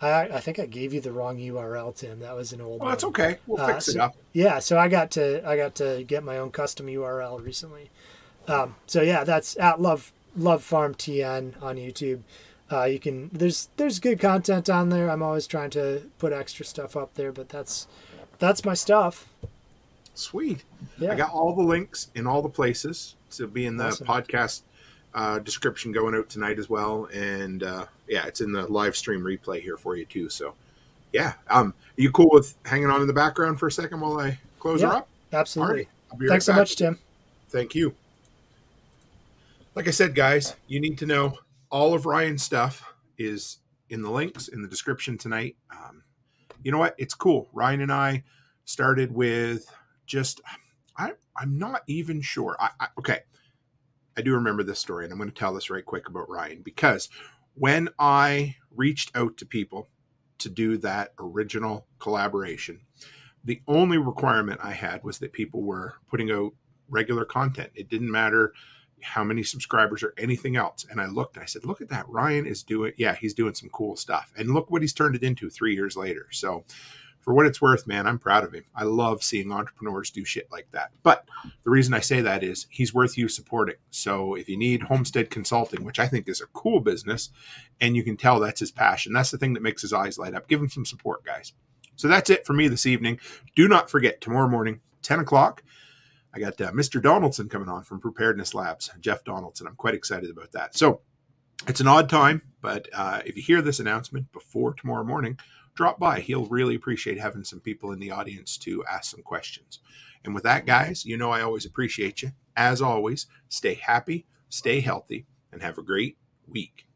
I think I gave you the wrong URL, Tim. That was an old Well, that's one. okay. We'll fix it up. Yeah, so I got to get my own custom URL recently. So yeah, that's at Love Farm TN on YouTube. You can there's good content on there. I'm always trying to put extra stuff up there, but that's my stuff. Sweet. Yeah. I got all the links in all the places to be in the Awesome. podcast description going out tonight as well. And yeah, it's in the live stream replay here for you too. So yeah. Are you cool with hanging on in the background for a second while I close her up? Absolutely. Alright, I'll be Thanks right so back. much, Tim. Thank you. Like I said, guys, you need to know all of Ryan's stuff is in the links in the description tonight. You know what? It's cool. Ryan and I started with just, I'm not even sure. Okay. I do remember this story, and I'm going to tell this right quick about Ryan, because when I reached out to people to do that original collaboration, the only requirement I had was that people were putting out regular content. It didn't matter how many subscribers or anything else. And I looked, I said, look at that. Ryan is doing, he's doing some cool stuff. And look what he's turned it into 3 years later. So for what it's worth, man, I'm proud of him. I love seeing entrepreneurs do shit like that. But the reason I say that is he's worth you supporting. So if you need homestead consulting, which I think is a cool business, and you can tell that's his passion, that's the thing that makes his eyes light up. Give him some support, guys. So that's it for me this evening. Do not forget, tomorrow morning, 10 o'clock, I got Mr. Donaldson coming on from Preparedness Labs, Jeff Donaldson. I'm quite excited about that. So it's an odd time, but if you hear this announcement before tomorrow morning, drop by. He'll really appreciate having some people in the audience to ask some questions. And with that, guys, you know I always appreciate you. As always, stay happy, stay healthy, and have a great week.